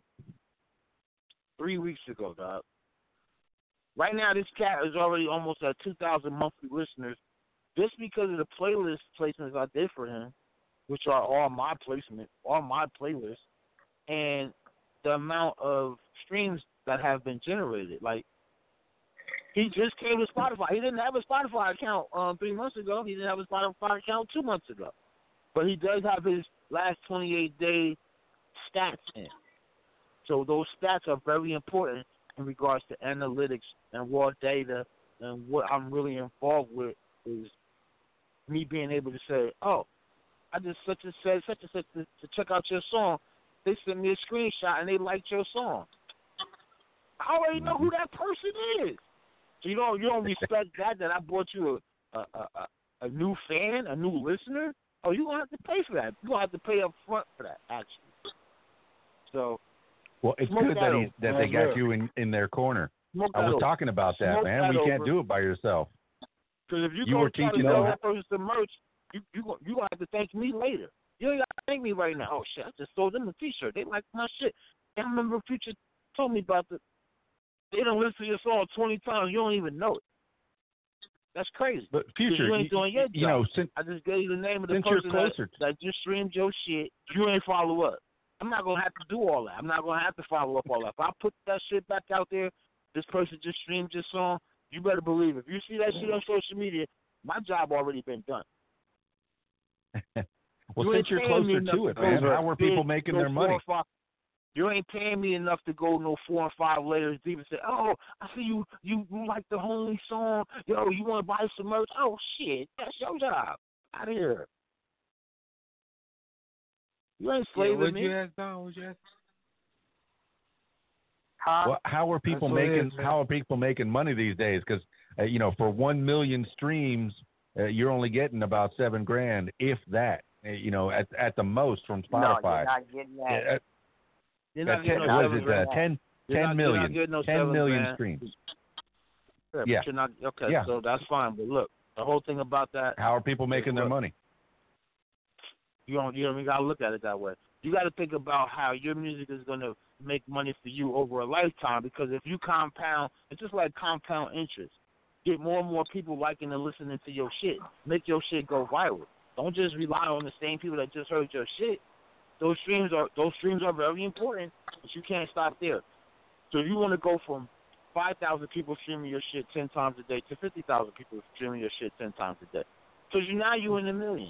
3 weeks ago, dog. Right now, this cat is already almost at 2,000 monthly listeners, just because of the playlist placements I did for him, which are all my playlists, and the amount of streams that have been generated. Like, he just came to Spotify. He didn't have a Spotify account 3 months ago. He didn't have a Spotify account 2 months ago. But he does have his last 28-day stats in. So those stats are very important in regards to analytics and raw data. And what I'm really involved with is me being able to say, oh, I just such and such to check out your song. They sent me a screenshot and they liked your song. I already know who that person is. So you don't respect that I brought you a new fan, a new listener? Oh, you're going to have to pay for that. You're going to have to pay up front for that, actually. So, well, it's good that they got you in their corner. I was talking about that, man. We can't do it by yourself. Because if you were teaching them that person some merch, you going to have to thank me later. You ain't got to thank me right now. Oh, shit, I just sold them a T-shirt. They like my shit. I remember Future told me about the. They don't listen to your song 20 times. You don't even know it. That's crazy. But Future, you ain't doing your job. I just gave you the name of the person that just streamed your shit. You ain't follow up. I'm not going to have to do all that. I'm not going to have to follow up all that. If I put that shit back out there, this person just streamed your song, you better believe it. If you see that shit on social media, my job already been done. Well, since you're closer to it, man, how are people making their money? You ain't paying me enough to go no 4 and 5 layers deep and say, oh, I see you like the homie song. Yo, you want to buy some merch? Oh, shit, that's your job. Out of here. You ain't slaving me. What'd you ask? Well, how are people making money these days? Because for 1 million streams, you're only getting about $7,000, if that. At the most from Spotify. No, you're not getting that. You're not getting no 10 million streams. Yeah. But you're not, okay, yeah. So that's fine. But look, the whole thing about that. How are people making their money? You don't even got to look at it that way. you got to think about how your music is going to make money for you over a lifetime. Because if you compound, it's just like compound interest. Get more and more people liking and listening to your shit. Make your shit go viral. Don't just rely on the same people that just heard your shit. Those streams are very important, but you can't stop there. So if you want to go from 5,000 people streaming your shit 10 times a day to 50,000 people streaming your shit 10 times a day, because now you're in the millions.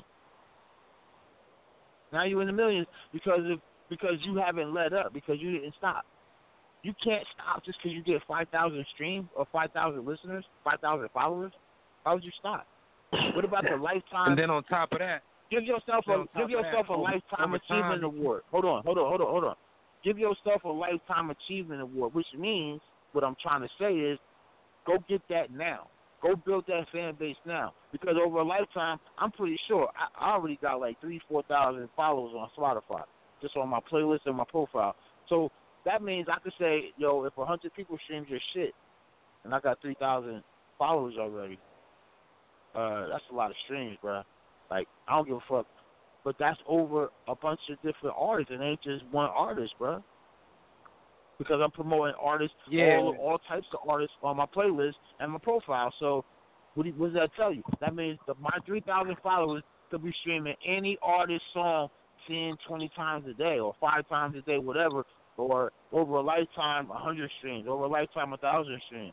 Now you're in the millions because you haven't let up, because you didn't stop. You can't stop just because you get 5,000 streams or 5,000 listeners, 5,000 followers. Why would you stop? What about the lifetime? And then on top of that, give yourself a lifetime achievement award. Hold on. Give yourself a lifetime achievement award, which means what I'm trying to say is, go get that now. Go build that fan base now, because over a lifetime, I'm pretty sure I already got like 3,000-4,000 followers on Spotify, just on my playlist and my profile. So that means I could say, yo, if 100 people stream your shit, and I got 3,000 followers already, that's a lot of streams, bro. Like, I don't give a fuck. But that's over a bunch of different artists. It ain't just one artist, bro. Because I'm promoting artists, all types of artists on my playlist and my profile. So what does that tell you? That means that my 3,000 followers could be streaming any artist song 10, 20 times a day or 5 times a day, whatever, or over a lifetime, 100 streams, over a lifetime, 1,000 streams.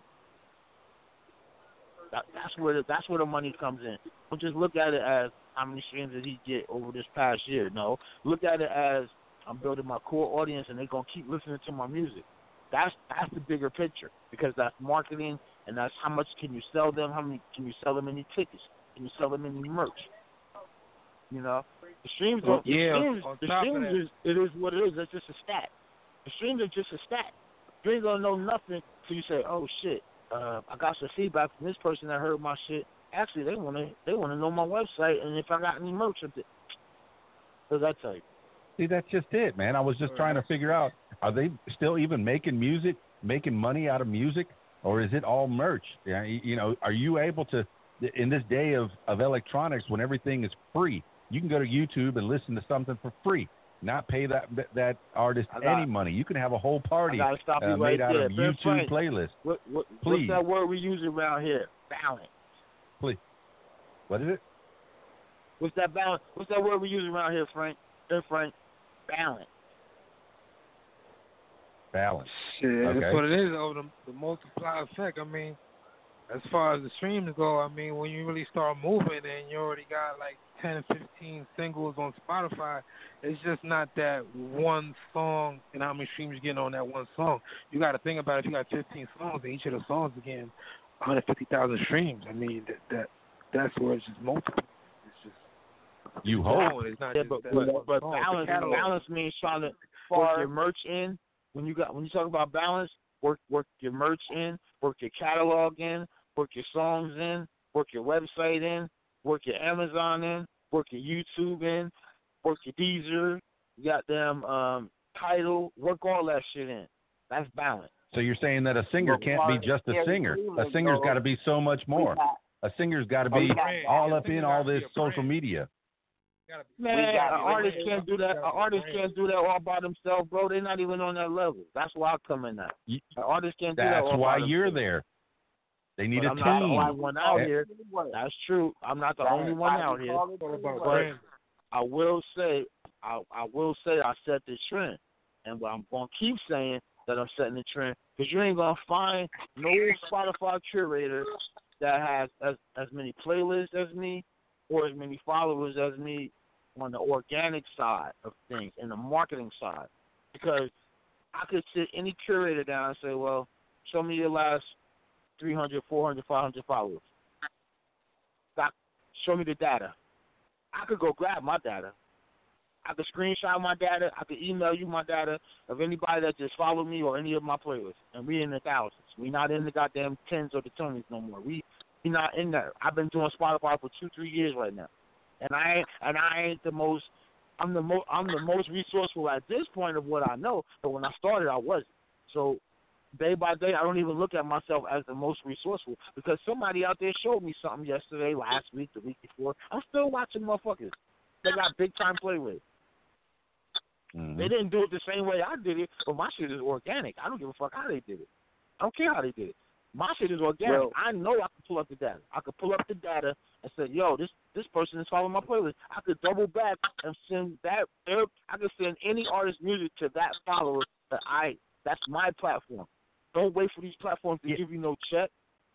That's where the money comes in. Don't just look at it as how many streams did he get over this past year. No, look at it as I'm building my core audience, and they're gonna keep listening to my music. That's the bigger picture, because that's marketing, and that's how much can you sell them. How many can you sell them any tickets? Can you sell them any merch? You know, the streams don't. It is what it is. That's just a stat. The streams are just a stat. You ain't gonna know nothing till you say, "Oh shit, I got some feedback from this person that heard my shit. Actually, they wanna know my website and if I got any merch with it." What does that tell you? See, that's just it, man. I was just trying to figure out, are they still even making music, making money out of music, or is it all merch? You know, are you able to, in this day of electronics, when everything is free, you can go to YouTube and listen to something for free, not pay that artist any money. You can have a whole party made out of YouTube playlists. What's that word we use around here? Balance. Please. What is it? What's that balance? What's that word we use around here, Frank? Frank. Balance. Shit, okay. That's what it is, though, the multiply effect. I mean, as far as the streams go, I mean, when you really start moving and you already got like 10, 15 singles on Spotify, it's just not that one song and how many streams you're getting on that one song. You got to think about if you got 15 songs and each of the songs are getting 150,000 streams. I mean, that's where it's just multiple. You hope. But balance means trying to work your merch in. When you talk about balance, work your merch in, work your catalog in, work your songs in, work your website in, work your Amazon in, work your YouTube in, work your Deezer, goddamn Tidal, work all that shit in. That's balance. So you're saying that a singer can't be just a singer. A singer's got to be so much more. A singer's got to be all up in all this social media. Man, an artist can't do that. An artist can't do that all by themselves, bro. They're not even on that level. That's why I come in at. An artist can't do that all by themselves. That's why you're there. They need a team. I'm not the only one out here. That's true. I'm not the only one out here. But I will say I set the trend, and I'm gonna keep saying that I'm setting the trend, because you ain't gonna find no Spotify curator that has as many playlists as me, or as many followers as me on the organic side of things and the marketing side. Because I could sit any curator down and say, well, show me your last 300, 400, 500 followers. Show me the data. I could go grab my data. I could screenshot my data. I could email you my data of anybody that just followed me or any of my playlists. And we in the thousands. We not in the goddamn tens or the 20s no more. We not in there. I've been doing Spotify for 2-3 years right now, and I ain't the most. I'm the most resourceful at this point of what I know. But when I started, I wasn't. So day by day, I don't even look at myself as the most resourceful, because somebody out there showed me something yesterday, last week, the week before. I'm still watching motherfuckers. They got big time playlists. Mm-hmm. They didn't do it the same way I did it, but my shit is organic. I don't give a fuck how they did it. I don't care how they did it. My shit is organic. Well, I know I can pull up the data. I could pull up the data and say, yo, this person is following my playlist. I could double back and send that. I could send any artist music to that follower that's my platform. Don't wait for these platforms to give you no check.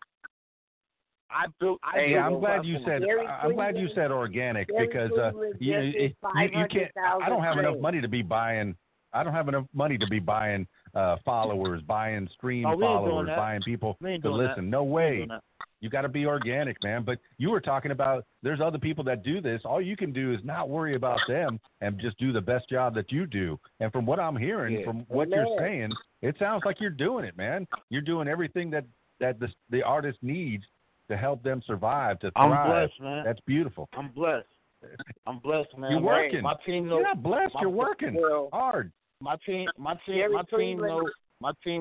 I'm glad you said organic because you can't. I don't have enough money to be buying. I don't have enough money to be buying followers, buying stream followers, buying people to listen. No way. You got to be organic, man. But you were talking about there's other people that do this. All you can do is not worry about them and just do the best job that you do. And from what I'm hearing, from what you're saying, it sounds like you're doing it, man. You're doing everything that the artist needs to help them survive, to thrive. I'm blessed, man. That's beautiful. I'm blessed, man. You're working. My team knows. You're not blessed. You're working hard. My team know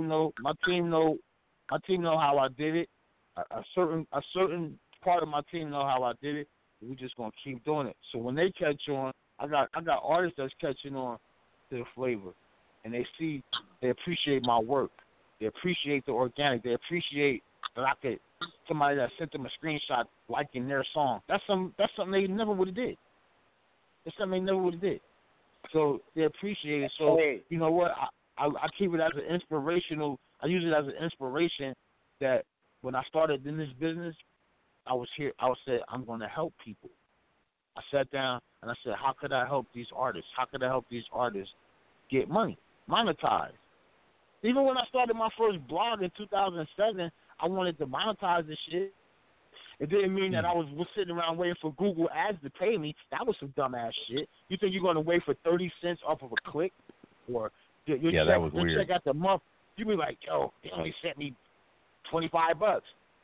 how I did it. A certain part of my team know how I did it. We're just gonna keep doing it. So when they catch on, I got artists that's catching on to the flavor, and they appreciate my work. They appreciate the organic. They appreciate that I could somebody that sent them a screenshot liking their song. That's something they never would have did. That's something they never would have did. So they appreciate it. So you know what? I keep it as an inspirational. I use it as an inspiration that when I started in this business, I said I'm going to help people. I sat down and I said, how could I help these artists? How could I help these artists get money, monetize? Even when I started my first blog in 2007, I wanted to monetize this shit. It didn't mean that I was sitting around waiting for Google Ads to pay me. That was some dumbass shit. You think you're going to wait for 30 cents off of a click? Or your check, that was weird. Your check at the month, you be like, yo, they only sent me $25. Motherfucker,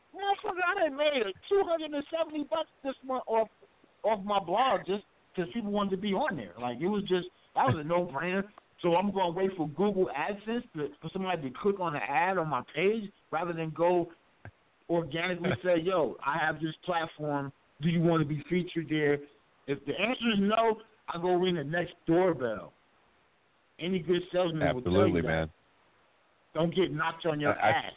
I done made $270 this month off my blog just because people wanted to be on there. Like, it was just, that was a no-brainer. So I'm going to wait for Google AdSense for somebody to click on an ad on my page rather than go organically say, yo, I have this platform. Do you want to be featured there? If the answer is no, I go ring the next doorbell. Any good salesman will tell you that. Man. Don't get knocked on your ass.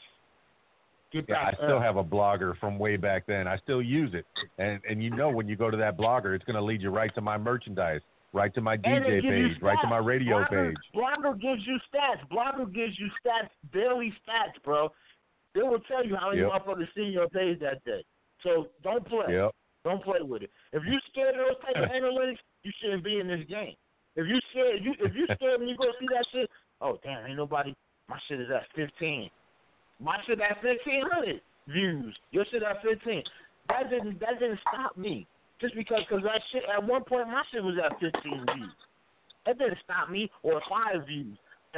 Get back I still have a blogger from way back then. I still use it. And you know when you go to that blogger, it's going to lead you right to my merchandise, right to my DJ page, right to my radio page. Blogger gives you stats. Blogger gives you stats, daily stats, bro. They will tell you how many motherfuckers see your page that day. So don't play. Don't play with it. If you're scared of those type of analytics, you shouldn't be in this game. If you're scared when you go see that shit, oh damn, ain't nobody. My shit is at 15. My shit at 1,500 views. Your shit at 15. That didn't stop me. Just because that shit at one point my shit was at 15 views. That didn't stop me or 5 views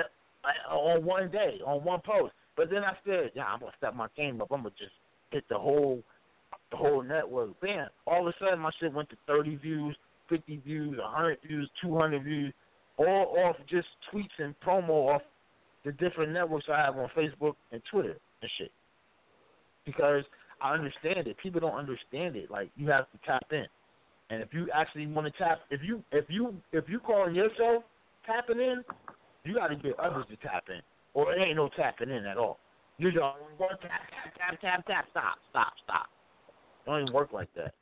on one day on one post. But then I said, I'm gonna step my game up. I'm gonna just hit the whole network. Bam! All of a sudden my shit went to 30 views, 50 views, 100 views, 200 views, all off just tweets and promo off the different networks I have on Facebook and Twitter and shit. Because I understand it. People don't understand it. Like, you have to tap in. And if you actually want to tap, if you calling yourself tapping in, you got to get others to tap in. Or it ain't no tapping in at all. You're just going tap. Stop. It don't even work like that.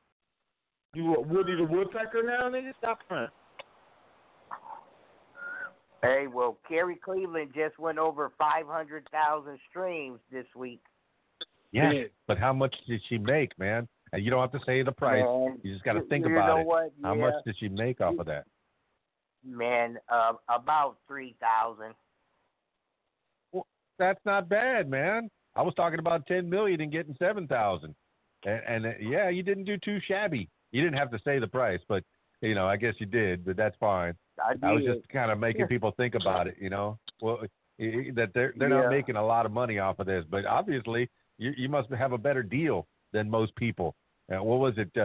You Woody the Woodpecker now, nigga? Stop playing. Hey, well, Kerry Cleveland just went over 500,000 streams this week. Yeah, but how much did she make, man? And you don't have to say the price. Man, you just got to think about it. What? How much did she make off of that? Man, about 3,000. Well, that's not bad, man. I was talking about 10 million and getting 7,000. And yeah, you didn't do too shabby. You didn't have to say the price, but I guess you did, but that's fine. I was just kind of making people think about it, Well, that they're not making a lot of money off of this, but obviously you must have a better deal than most people. What was it?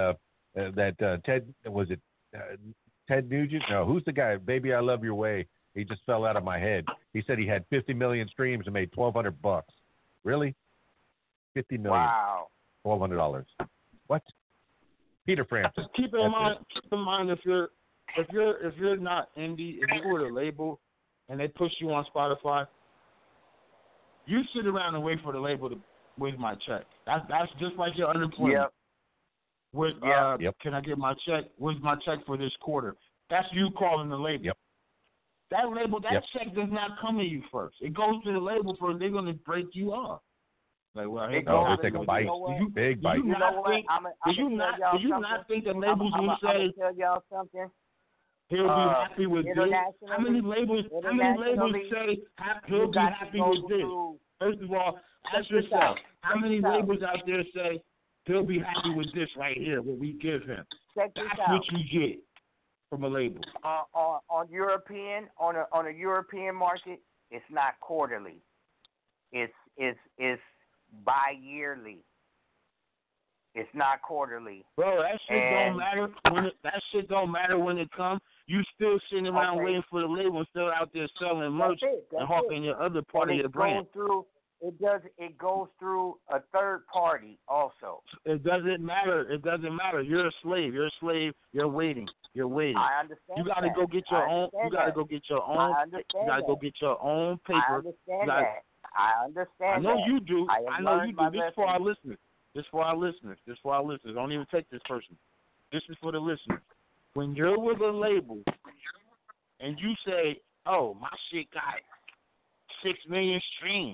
Ted Nugent? No, who's the guy? Baby, I Love Your Way. He just fell out of my head. He said he had 50 million streams and made $1,200. Really? 50 million. Wow. $1,200. What? Peter Frampton. Keep in mind if you're if you're not indie, if you were a label and they push you on Spotify, you sit around and wait for the label to where's my check. That's just like your unemployment. Yep. Can I get my check? Where's my check for this quarter? That's you calling the label. Yep. That label, that check does not come to you first. It goes to the label first. They're gonna break you off. Like, well, they take a bite, big bite. Do you not think that labels will say? Tell y'all something. He'll be happy with this. How many labels say he'll be happy with this? First of all, ask yourself, how many labels out there say he'll be happy with this right here, what we give him? That's what you get from a label. On a European market, it's not quarterly. It's bi-yearly. It's not quarterly. Bro, that shit don't matter that don't matter when it comes. You still sitting around waiting for the label and still out there selling merch and hawking your other part of your brand. It goes through a third party also. It doesn't matter. You're a slave. You're waiting. I understand. You gotta go get your own. You gotta go get your own. You gotta go get your own paper. I understand that. I understand. I know you do. I know you do. This is for our listeners. Don't even take this person. This is for the listeners. When you're with a label and you say, "Oh, my shit got 6 million streams,"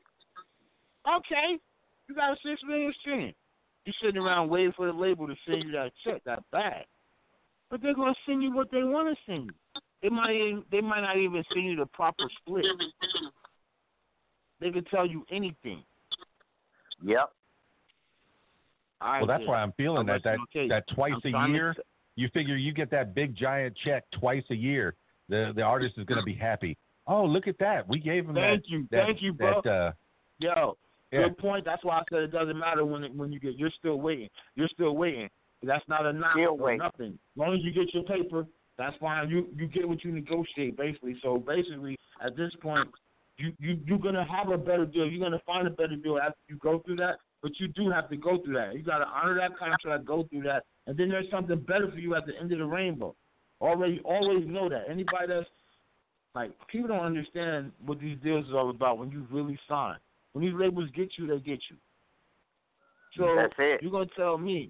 okay, you got a 6 million stream. You sitting around waiting for the label to send you that check, that bag, but they're gonna send you what they want to send you. They might not even send you the proper split. They can tell you anything. Yep. Well, that's why I'm feeling that twice a year. You figure you get that big giant check twice a year, the artist is going to be happy. Oh, look at that. We gave him Thank you, bro. Good point. That's why I said it doesn't matter when you get. You're still waiting. That's not a knock or nothing. As long as you get your paper, that's fine. You get what you negotiate, basically. So basically, at this point, you're gonna have a better deal. You're gonna find a better deal after you go through that. But you do have to go through that. You got to honor that contract, go through that, and then there's something better for you at the end of the rainbow. Always know that. Anybody that's like, people don't understand what these deals is all about when you really sign. When these labels get you, they get you. So that's it. You're gonna tell me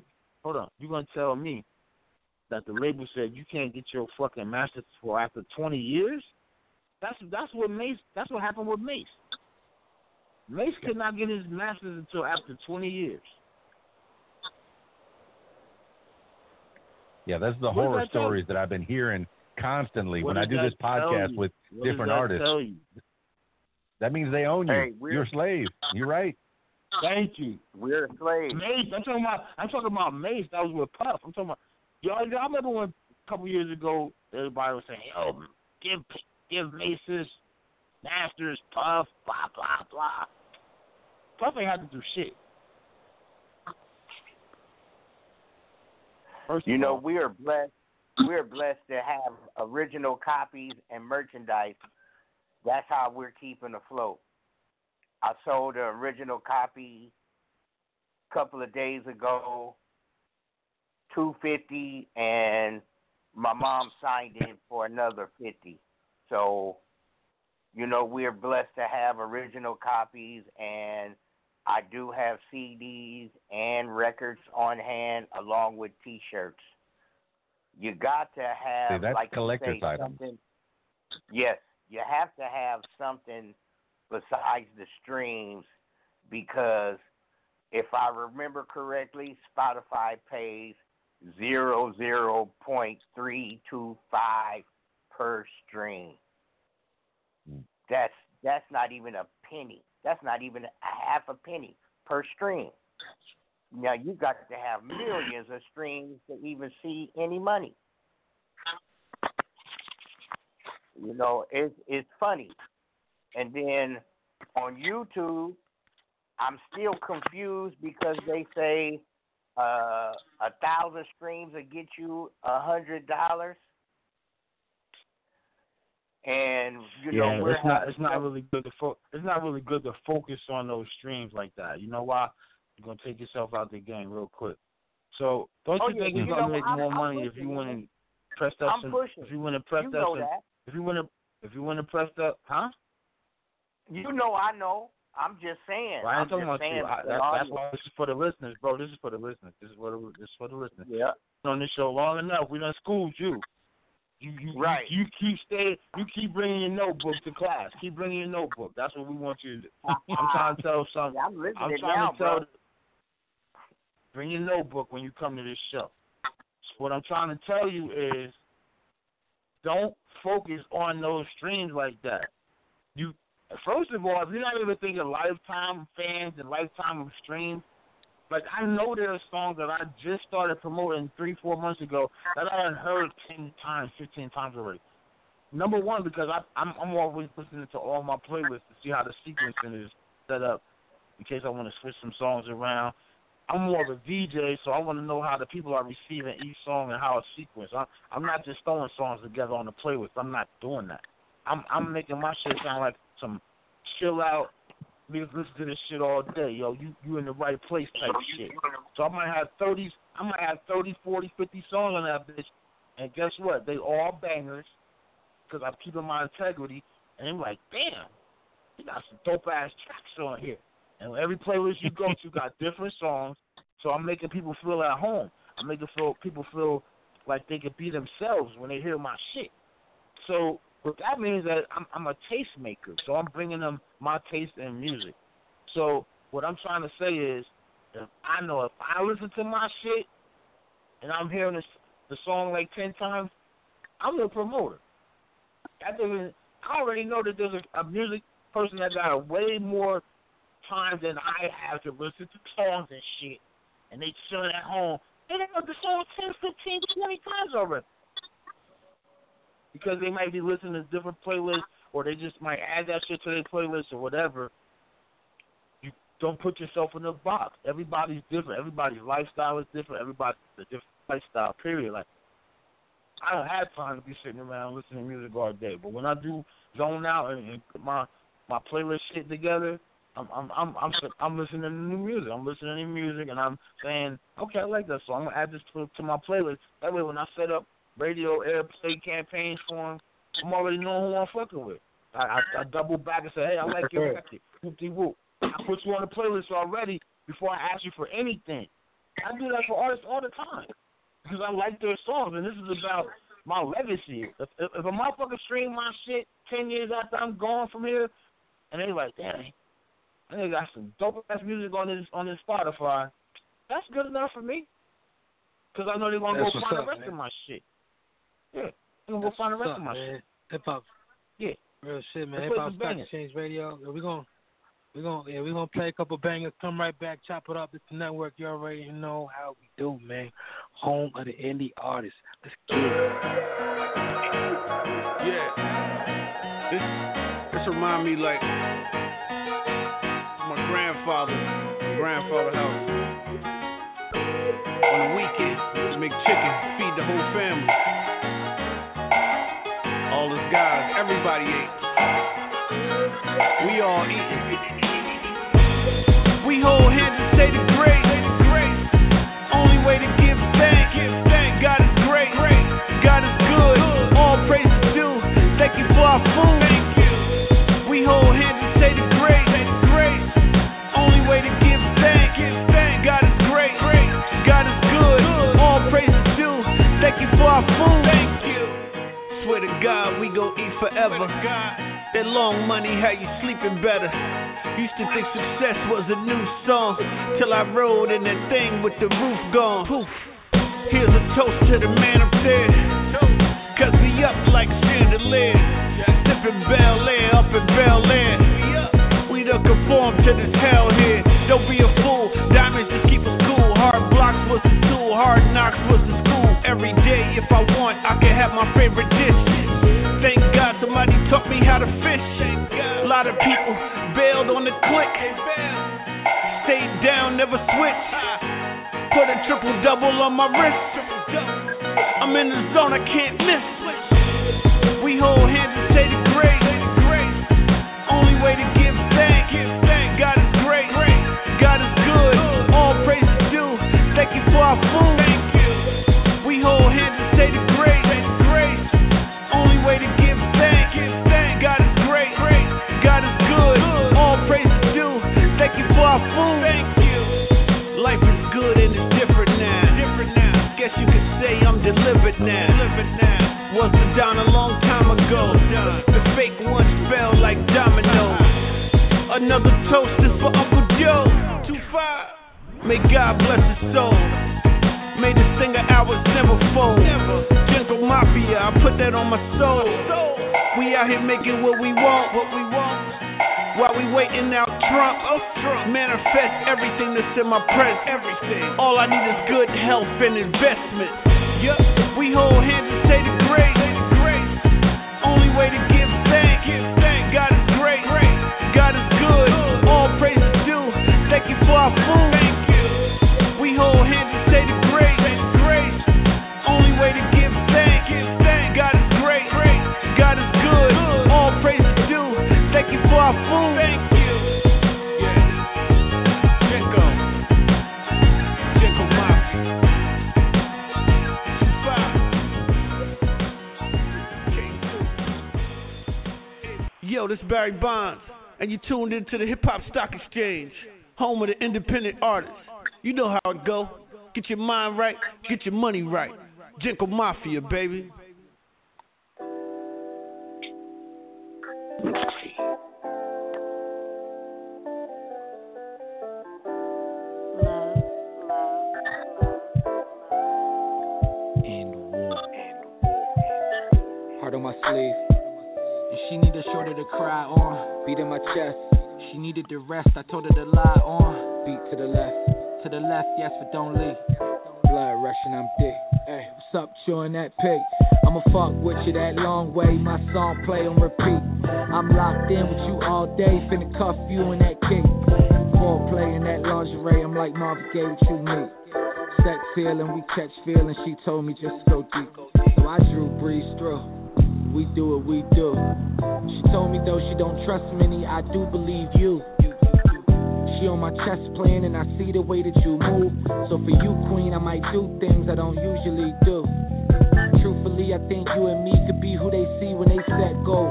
that the label said you can't get your fucking master for after 20 years? That's what happened with Mace. Mace could not get his master's until after 20 years. Yeah, that's the horror stories that I've been hearing constantly when I do this podcast with different artists. That means they own you. Hey, you're a slave. You're right. Thank you. We're a slave. Mace. I'm talking about Mace. That was with Puff. I'm talking about y'all remember when a couple years ago everybody was saying, "Yo, give Mace his masters, Puff, blah blah blah." Puff ain't had to do shit. You know, we are blessed. We are blessed to have original copies and merchandise. That's how we're keeping afloat. I sold an original copy a couple of days ago, $250, and my mom signed it for another $50. So, you know, we're blessed to have original copies, and I do have CDs and records on hand along with T-shirts. You got to have, that's like collector's you say, items. something. Yes, you have to have something besides the streams, because if I remember correctly, Spotify pays 0.325 per stream. That's not even a penny. That's not even a half a penny per stream. Now, you got to have millions of streams to even see any money. You know, it's funny. And then on YouTube, I'm still confused because they say 1,000 streams will get you $100. And it's not really good to focus on those streams like that. You know why? You're gonna take yourself out the game real quick. So don't you think you're gonna make more money if you win? press up I'm some, pushing. if you want to press You up know some, that. if you want to press up, huh? You know I know. I'm just saying. Well, I ain't I'm talking just about saying. you. That's why this is for the listeners, bro. This is for the listeners. This is for the listeners. Yeah. On this show long enough, we done schooled you. Right. You keep bringing your notebook to class. Keep bringing your notebook. That's what we want you to do. I'm trying to tell something. Yeah, I'm listening I'm trying now, to tell. bro. Bring your notebook when you come to this show. So what I'm trying to tell you is, don't focus on those streams like that. First of all, if you're not even thinking lifetime fans and lifetime of streams, like I know there are songs that I just started promoting 3-4 months ago that I had heard 10 times, 15 times already. Number one, because I'm always listening to all my playlists to see how the sequencing is set up in case I want to switch some songs around. I'm more of a VJ, so I want to know how the people are receiving each song and how it's sequenced. I'm not just throwing songs together on the playlist. I'm not doing that. I'm making my shit sound like some chill out, listen to this shit all day, yo. You in the right place type shit. So I might have 30, 40, 50 songs on that bitch, and guess what? They all bangers because I'm keeping my integrity. And I'm like, damn, you got some dope ass tracks on here. And every playlist you go to got different songs. So I'm making people feel at home. I'm making people feel like they can be themselves when they hear my shit. So what that means is that I'm a tastemaker, so I'm bringing them my taste in music. So what I'm trying to say is, if I listen to my shit and I'm hearing the song like 10 times, I'm the promoter. I already know that there's a music person that got way more time than I have to listen to songs and shit, and they chilling at home. They done heard the song 10, 15, 20 times already. Because they might be listening to different playlists, or they just might add that shit to their playlist or whatever. You don't put yourself in a box. Everybody's different. Everybody's lifestyle is different. Everybody's a different lifestyle, period. Like, I don't have time to be sitting around listening to music all day. But when I do zone out and put my playlist shit together, I'm listening to new music. I'm listening to new music, and I'm saying, okay, I like that song. I'm gonna add this to my playlist. That way, when I set up radio airplay campaigns for them, I'm already knowing who I'm fucking with. I double back and say, hey, I like your record. Whoop-de-whoop. I put you on the playlist already before I ask you for anything. I do that for artists all the time because I like their songs, and this is about my legacy. If a motherfucker stream my shit 10 years after I'm gone from here, and they like, damn, they got some dope-ass music on this Spotify, that's good enough for me because I know they're going to go find the rest of my shit. Yeah, I'm gonna go find the rest of my shit. Hip hop. Yeah. Real shit, man. Hip Hop Stock Exchange Radio. We're gonna play a couple bangers. Come right back, chop it up. It's the network. You already know how we do, man. Home of the indie artists. Let's get it. Yeah. This remind me like my grandfather house. On the weekend, we make chicken, feed the whole family. All us guys, everybody ate. We all eating. We hold hands and say the grace. Only way to give thanks. God is great. God is good. All praise is due. Thank you for our food. We hold hands and say the grace. Only way to give thanks. God is great. God is good. All praise is due. Thank you for our food. Swear to God, we gon' eat forever. That long money had you sleeping better. Used to think success was a new song, till I rode in that thing with the roof gone. Poof. Here's a toast to the man up there, cause we up like chandelier. Sipping Bel Air up in Bel Air. We done conform to this hell here. Don't be a fool, diamonds just keep us cool. Hard blocks was the tool, hard knocks was the school. Every day if I want, I can have my favorite dish. Thank God somebody taught me how to fish. A lot of people bailed on the click. Stayed down, never switched. Put a triple-double on my wrist. I'm in the zone, I can't miss. We hold hands and say the grace. Only way to give thanks. God is great. God is good. All praise is due. Thank you for our food. We hold hands and say the grace. May God bless his soul. May the singer hours never fold. Gentle Mafia, I put that on my soul. We out here making what we want. While we waiting out Trump, manifest everything that's in my presence. All I need is good health and investment. We hold hands and say the grace. Only way to give thanks. God is great. God is good. All praise is due. Thank you for our food. We hold hands and say the grace. Only way to give thanks. God is great. God is good. All praise is due. Thank you for our food. Thank you. Yeah. Jinko Mafia. Yo, this is Barry Bonds, and you tuned into the Hip Hop Stock Exchange, home of the independent artists. You know how it go. Get your mind right, get your money right. Jinko Mafia, baby. Heart on my sleeve. And she need a shoulder to cry on. Beat in my chest. She needed the rest. I told her to lie on. Beat to the left, yes, but don't leave. Blood rushing, I'm thick. Hey, what's up, chewing that pig? I'ma fuck with you that long way. My song play on repeat. I'm locked in with you all day. Finna cuff you in that kick. Foreplay in that lingerie. I'm like Marvin Gaye, what you need? Sex healing, we catch feeling. She told me just go deep. So I drew breeze through. We do what we do. She told me though she don't trust many, I do believe you. She on my chest playing and I see the way that you move. So for you, queen, I might do things I don't usually do. Truthfully, I think you and me could be who they see when they set goals.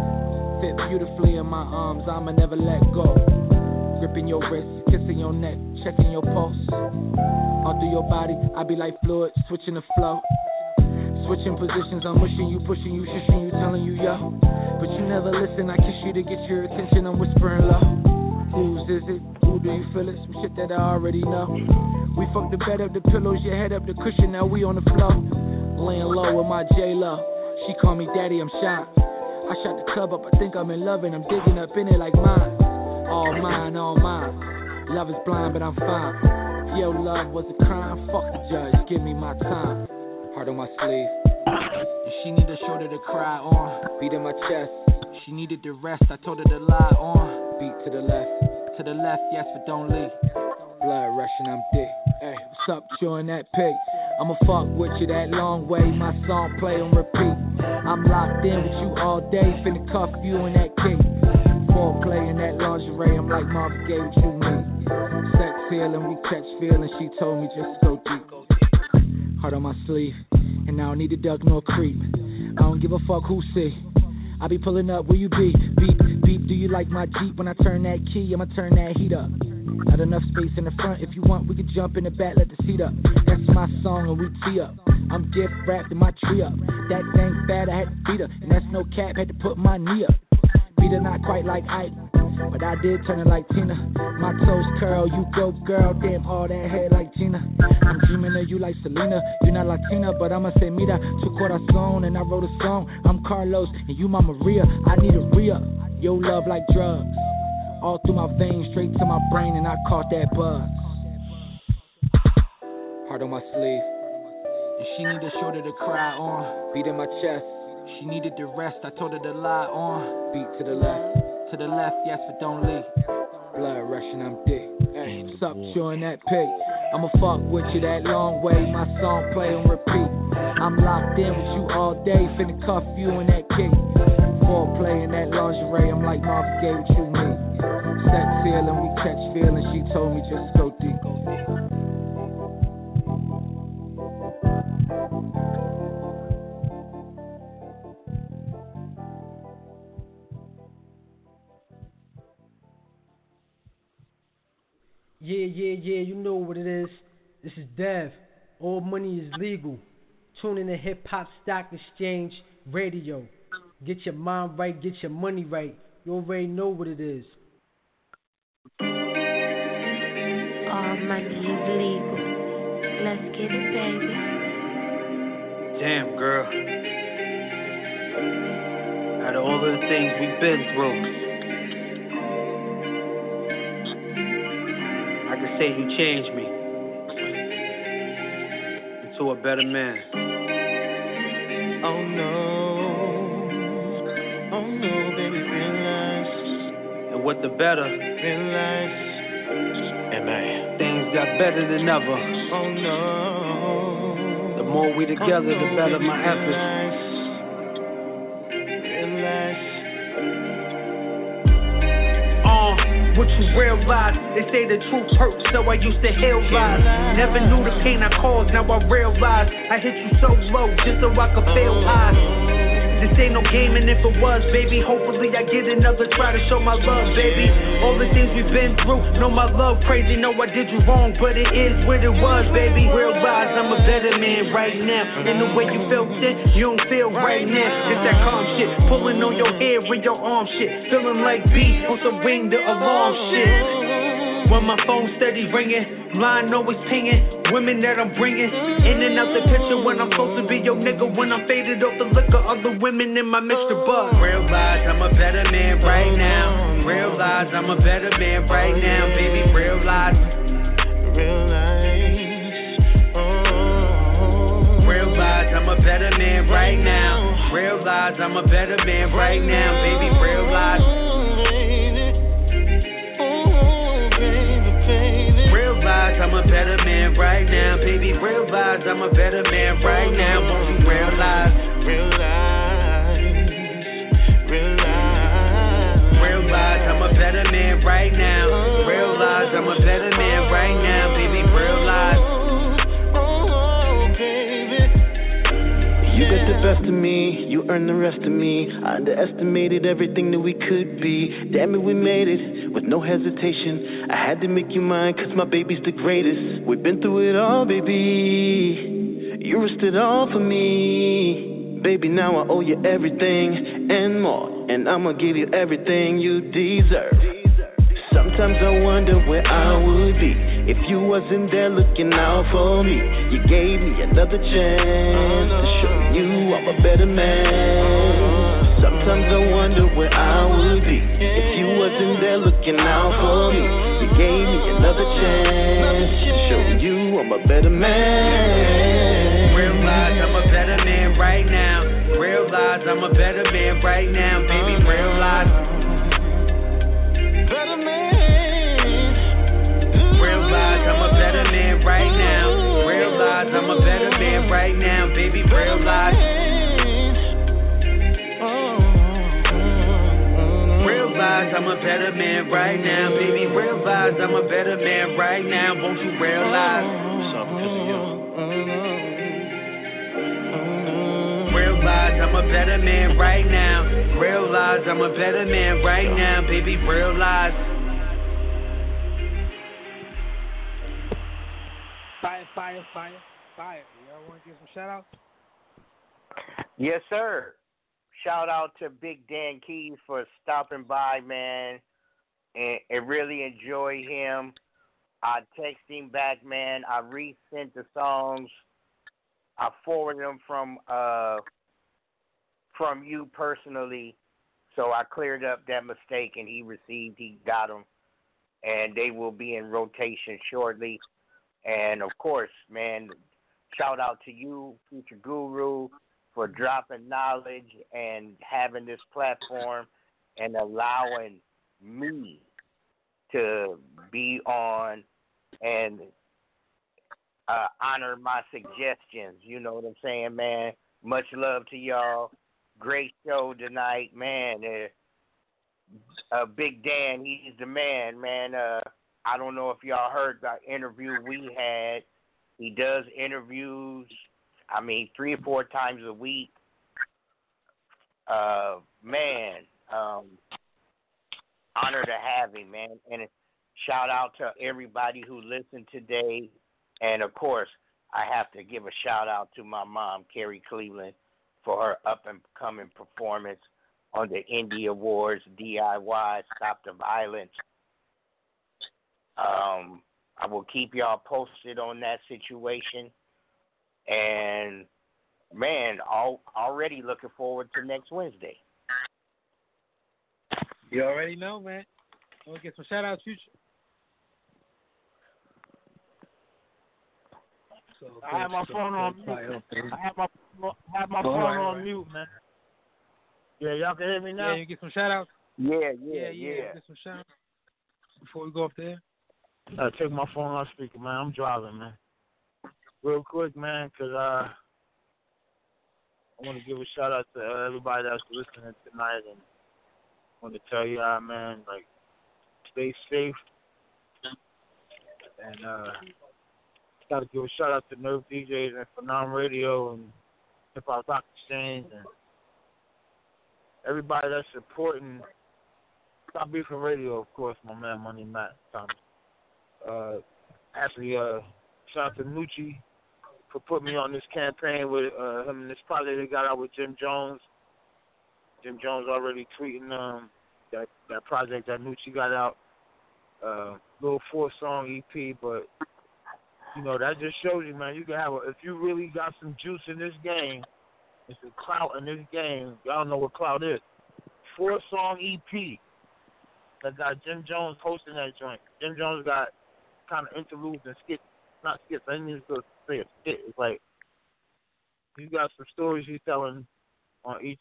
Fit beautifully in my arms, I'ma never let go. Gripping your wrist, kissing your neck, checking your pulse. All through your body, I be like fluid, switching the flow. Switching positions, I'm mushing you, pushing you, shushing you, telling you yo. But you never listen, I kiss you to get your attention, I'm whispering low. Whose is it? Who do you feel it? Some shit that I already know. We fucked the bed up, the pillows, your head up, the cushion, now we on the floor. Laying low with my J-Lo. She call me daddy, I'm shy. I shot the club up, I think I'm in love and I'm digging up in it like mine. All mine, all mine. Love is blind, but I'm fine. If your love was a crime, fuck the judge, give me my time. Heart on my sleeve. And she need a shoulder to cry on. Beat in my chest. She needed the rest. I told her to lie on. Beat to the left, yes, but don't leave. Blood rushing, I'm thick. Hey, what's up, chewing that pig? I'ma fuck with you that long way. My song play on repeat. I'm locked in with you all day. Finna cuff you in that kick. Foreplay in that lingerie. I'm like Marvin Gaye, what you need? Sex healing, we catch feeling. She told me just go deep. Heart on my sleeve, and I don't need a duck nor creep. I don't give a fuck who see. I be pulling up, where you be? Beep, beep, do you like my Jeep? When I turn that key, I'ma turn that heat up. Not enough space in the front, if you want, we can jump in the back, let the seat up. That's my song and we tee up. I'm gift wrapped in my tree up. That thing bad, I had to beat her, and that's no cap, had to put my knee up. Beat her not quite like Ike, but I did turn it like Tina. My toes curl, you go girl, damn all that hair like Tina. I'm dreaming of you like Selena. You're not Latina, but I'ma say mira. Tu corazón, and I wrote a song. I'm Carlos, and you my Maria. I need a re-up. Your love like drugs, all through my veins, straight to my brain, and I caught that buzz. Heart on my sleeve, and she need a shoulder to cry on. Beat in my chest. She needed the rest. I told her to lie on. Beat to the left, yes, but don't leave. Blood rushing, I'm thick. Hey, what's up, chewing that pig? I'ma fuck with you that long way. My song play on repeat. I'm locked in with you all day. Finna cuff you in that kick. Foreplay in that lingerie. I'm like Marvin Gaye, what you need? Sex healing, we catch feeling. She told me just go deep. Yeah, you know what it is. This is Dev. All money is legal. Tune in to Hip Hop Stock Exchange Radio. Get your mind right, get your money right. You already know what it is. All All money is legal. Let's get it, baby. Damn, girl. Out of all of the things we've been through, I can say you changed me into a better man. Oh no, baby, realize. And what the better, Realize. Amen. things got better than ever. Oh no. The more we together, the better my efforts. Realize. What you realize, they say the truth hurts, so I used to heal lies. Never knew the pain I caused, now I realize I hit you so low just so I could feel high. This ain't no game, and if it was, baby, hopefully I get another try to show my love, baby. All the things we've been through, know my love crazy, know I did you wrong, but it is what it was, baby. Realize I'm a better man right now, and the way you felt it, you don't feel right now. It's that calm shit, pulling on your hair with your arm shit, feeling like B on some ring the alarm shit. When my phone steady ringing, line always pinging. Women that I'm bringing in and out the picture when I'm supposed to be your nigga. When I'm faded off the liquor, other women in my Mr. Bug. Realize I'm a better man right now. Realize I'm a better man right now, baby. Realize. Realize I'm a better man right now. Realize I'm a better man right now, baby. Realize. Realize I'm a better man right now, baby. Realize I'm a better man right now. Won't you realize? Realize I'm a better man right now. Realize I'm a better man right now, baby. Realize. You got the best of me, you earned the rest of me. I underestimated everything that we could be. Damn it, we made it with no hesitation. I had to make you mine, cause my baby's the greatest. We've been through it all, baby. You risked it all for me. Baby, now I owe you everything and more. And I'ma give you everything you deserve. Sometimes I wonder where I would be if you wasn't there looking out for me. You gave me another chance to show you I'm a better man. Sometimes I wonder where I would be if you wasn't there looking out for me. You gave me another chance to show you I'm a better man. Realize I'm a better man right now. Realize I'm a better man right now, baby. Realize. Better man. Realize I'm a better man right now. Realize I'm a better man right now, baby. Realize. Realize I'm a better man right now, baby. Realize I'm a better man right now. Won't you realize? Realize I'm a better man right now. Realize I'm a better man right now, baby. Realize. Fire. Y'all want to give some shout outs? Yes, sir. Shout out to Big Dan Keys for stopping by, man. And really enjoy him. I text him back, man. I resent the songs. I forwarded them from you personally. So I cleared up that mistake, and he got them. And they will be in rotation shortly. And, of course, man, shout out to you, Future Guru, for dropping knowledge and having this platform and allowing me to be on and honor my suggestions. You know what I'm saying, man? Much love to y'all. Great show tonight, man. Big Dan, he's the man, man. I don't know if y'all heard the interview we had. He does interviews, 3 or 4 times a week. Honor to have him, man. And shout out to everybody who listened today. And, of course, I have to give a shout out to my mom, Carrie Cleveland, for her up-and-coming performance on the Indie Awards, DIY, Stop the Violence. I will keep y'all posted on that situation. And, man, already looking forward to next Wednesday. You already know, man. Want to get some shout-outs, Future? So, I have my phone on mute. I have my phone on mute, man. Yeah, y'all can hear me now? Yeah, you get some shout-outs? Yeah. Get some shout-outs before we go up there. Take my phone off speaker, man. I'm driving, man. Real quick, man, because I want to give a shout-out to everybody that's listening tonight, and I want to tell y'all, man, like, stay safe. And got to give a shout-out to Nerve DJs and Phenom Radio and Hip Hop Stock Exchange and everybody that's supporting Stop Beefing Radio, of course, my man Money Matt Thomas. Actually, shout out to Nucci for putting me on this campaign with him and this project they got out with Jim Jones. Jim Jones already tweeting that project that Nucci got out. Little 4-song EP, but you know that just shows you, man. You can have if you really got some juice in this game, it's a clout in this game. Y'all know what clout is. 4-song EP that got Jim Jones hosting that joint. Jim Jones got kind of interludes and skits, not skits. I didn't even say a skit. It's like he's got some stories he's telling on each.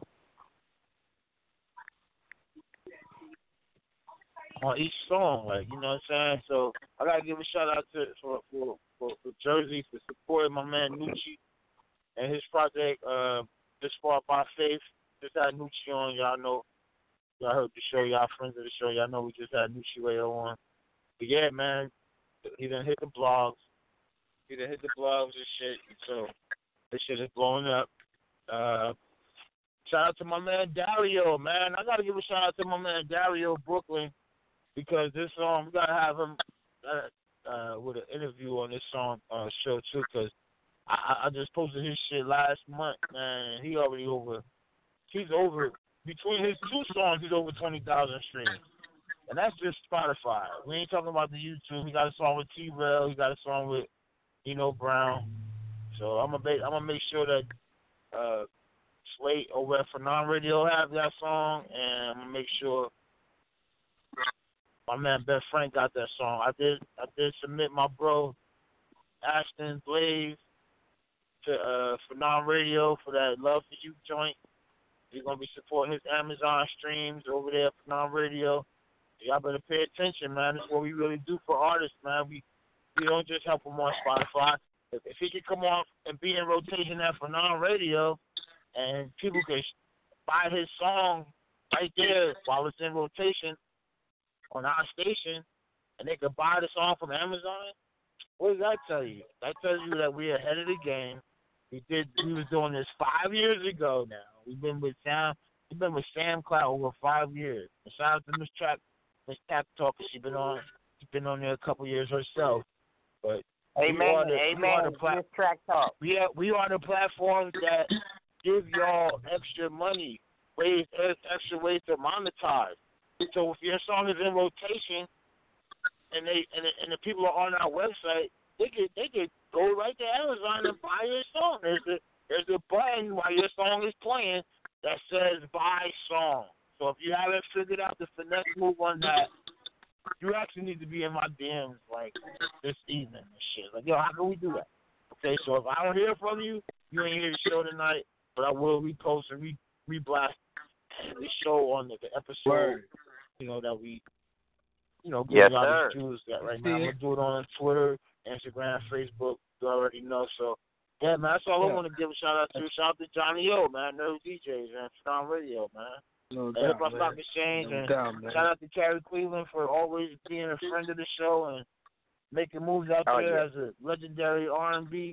On each song, like, you know what I'm saying? So I gotta give a shout out to for Jersey for supporting my man Nucci and his project, This Far by Faith. Just had Nucci on, y'all know. Y'all heard the show, y'all friends of the show, y'all know we just had Nucci Radio on. But yeah, man, he done hit the blogs. And shit. So this shit is blowing up. Shout out to my man Dario, man. I gotta give a shout out to my man Dario Brooklyn. Because this song, we gotta have him with an interview on this song show too. Because I just posted his shit last month, man. He's over between his 2 songs. He's over 20,000 streams, and that's just Spotify. We ain't talking about the YouTube. He got a song with T-Rail. He got a song with Eno Brown. So I'm gonna make sure that Slate over at Phenom Radio have that song, and I'm gonna make sure. My man Ben Frank got that song. I did submit my bro Ashton Blaze to Phenom Radio for that Love for You joint. He's gonna be supporting his Amazon streams over there at Phenom Radio. Y'all better pay attention, man. This is what we really do for artists, man. We don't just help them on Spotify. If he could come on and be in rotation at Phenom Radio, and people could buy his song right there while it's in rotation on our station, and they could buy the song from Amazon, what does that tell you? That tells you that we're ahead of the game. We was doing this 5 years ago now. We've been with Sam Cloud over 5 years. And shout out to Miss Tap Talker. She's been on there a couple years herself. But Amen. Track Talk. We are the platforms that give y'all extra money, extra ways to monetize. So if your song is in rotation and the people are on our website, they could go right to Amazon and buy your song. There's a button while your song is playing that says buy song. So if you haven't figured out the finesse move on that, you actually need to be in my DMs like this evening and shit. Like, yo, how can we do that? Okay, so if I don't hear from you, you ain't hear the show tonight, but I will repost and reblast the show on the episode. Word. You know, that we, give yes, y'all these jewels that right now. I'm going to do it on Twitter, Instagram, Facebook. You already know. So, yeah, man, that's all I want to give a shout-out to. Shout out to Johnny O, man, Nerve DJs, and Phenom Radio, man. No Hip Hop Stock Exchange. And shout out to Carrie Cleveland for always being a friend of the show and making moves out there as a legendary R&B,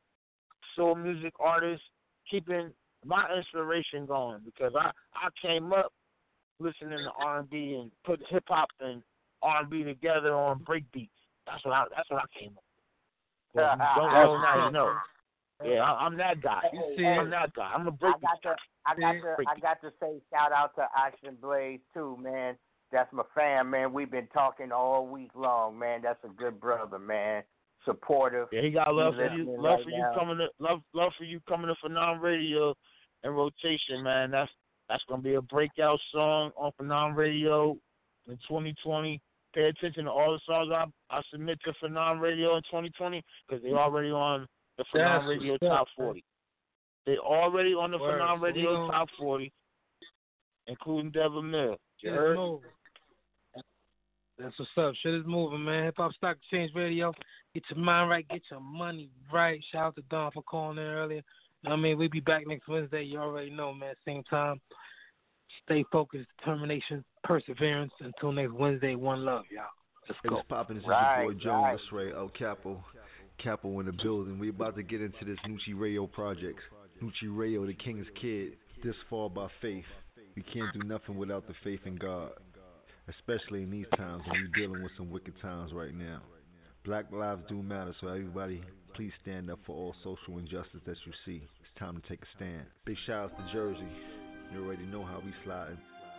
soul music artist, keeping my inspiration going because I came up listening to R&B and put hip hop and R&B together on break beats. That's what I came up with. Well, don't know now, you know. Yeah, I'm that guy. I'm that guy. I'm a break beat guy. I got to say shout out to Ashton Blaze too, man. That's my fam, man. We've been talking all week long, man. That's a good brother, man. Supportive. Yeah, he got love for you. Love right for you now. coming to love for you coming to Phenom Radio and rotation, man. That's gonna be a breakout song on Phenom Radio in 2020. Pay attention to all the songs I submit to Phenom Radio in 2020 because they're already on the Phenom Radio Top 40. They're already on the Phenom Radio Top 40, including Devil Mill. You heard? That's what's up. Shit is moving, man. Hip Hop Stock Exchange Radio. Get your mind right, get your money right. Shout out to Don for calling in earlier. I mean, we'll be back next Wednesday. You already know, man. Same time. Stay focused, determination, perseverance. Until next Wednesday, one love, y'all. Let's go. What's poppin'? This is your boy Jones Ray, El Capo. Capo in the building. We about to get into this Nucci Rayo project. Nucci Rayo, the King's Kid. This far by faith. We can't do nothing without the faith in God. Especially in these times when we're dealing with some wicked times right now. Black lives do matter, so everybody please stand up for all social injustice that you see. It's time to take a stand. Big shout out to Jersey. You already know how we sliding.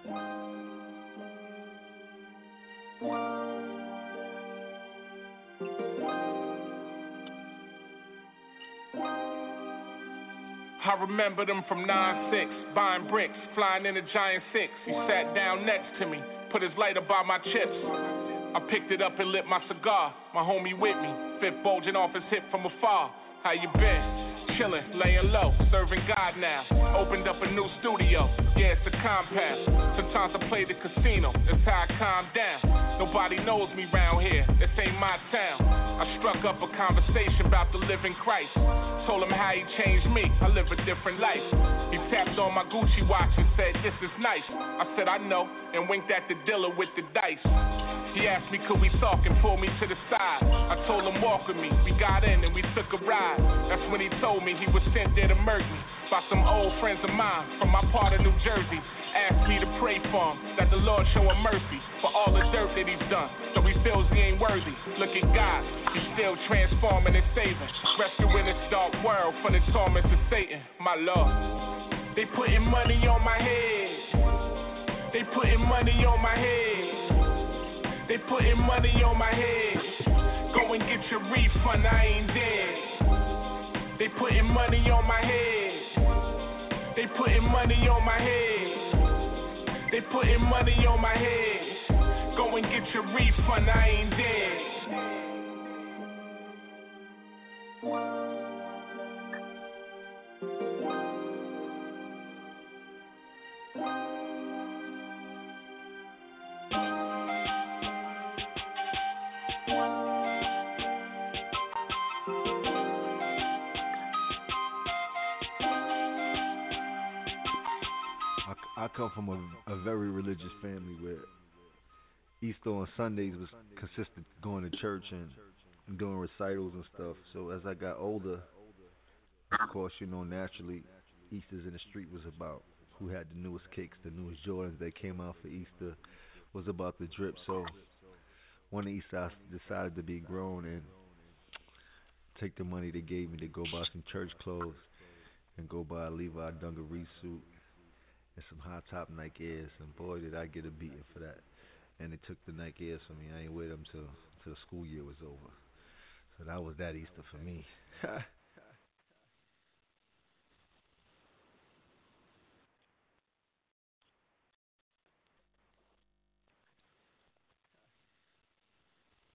I remember them from 9-6, buying bricks, flying in a giant 6. He sat down next to me, put his lighter by my chips. I picked it up and lit my cigar. My homie with me, fifth bulging off his hip from afar. How you been? Chillin', laying low, serving God now. Opened up a new studio, yeah, it's a compound. Sometimes I play the casino, that's how I calm down. Nobody knows me round here, this ain't my town. I struck up a conversation about the living Christ. Told him how he changed me, I live a different life. He tapped on my Gucci watch and said, this is nice. I said, I know, and winked at the dealer with the dice. He asked me, could we talk, and pulled me to the side. I told him, walk with me. We got in and we took a ride. That's when he told me he was sent there to murder me by some old friends of mine from my part of New Jersey. Asked me to pray for him, that the Lord show him mercy for all the dirt that he's done. So he feels he ain't worthy. Look at God, he's still transforming and saving. Rescuing this dark world from the torments of Satan. My Lord, they putting money on my head. They putting money on my head. They putting money on my head. Go and get your refund, I ain't dead. They putting money on my head. They putting money on my head. They putting money on my head. Go and get your refund, I ain't dead. I come from a very religious family where Easter on Sundays was consistent going to church and doing recitals and stuff. So as I got older, of course, you know, naturally, Easter's in the street was about who had the newest cakes, the newest Jordans that came out for Easter, was about the drip. So one Easter I decided to be grown and take the money they gave me to go buy some church clothes and go buy a Levi dungaree suit and some high top Nike Airs, and boy did I get a beating for that. And they took the Nike Airs from me. I ain't wear them till the school year was over. So that was that Easter for me.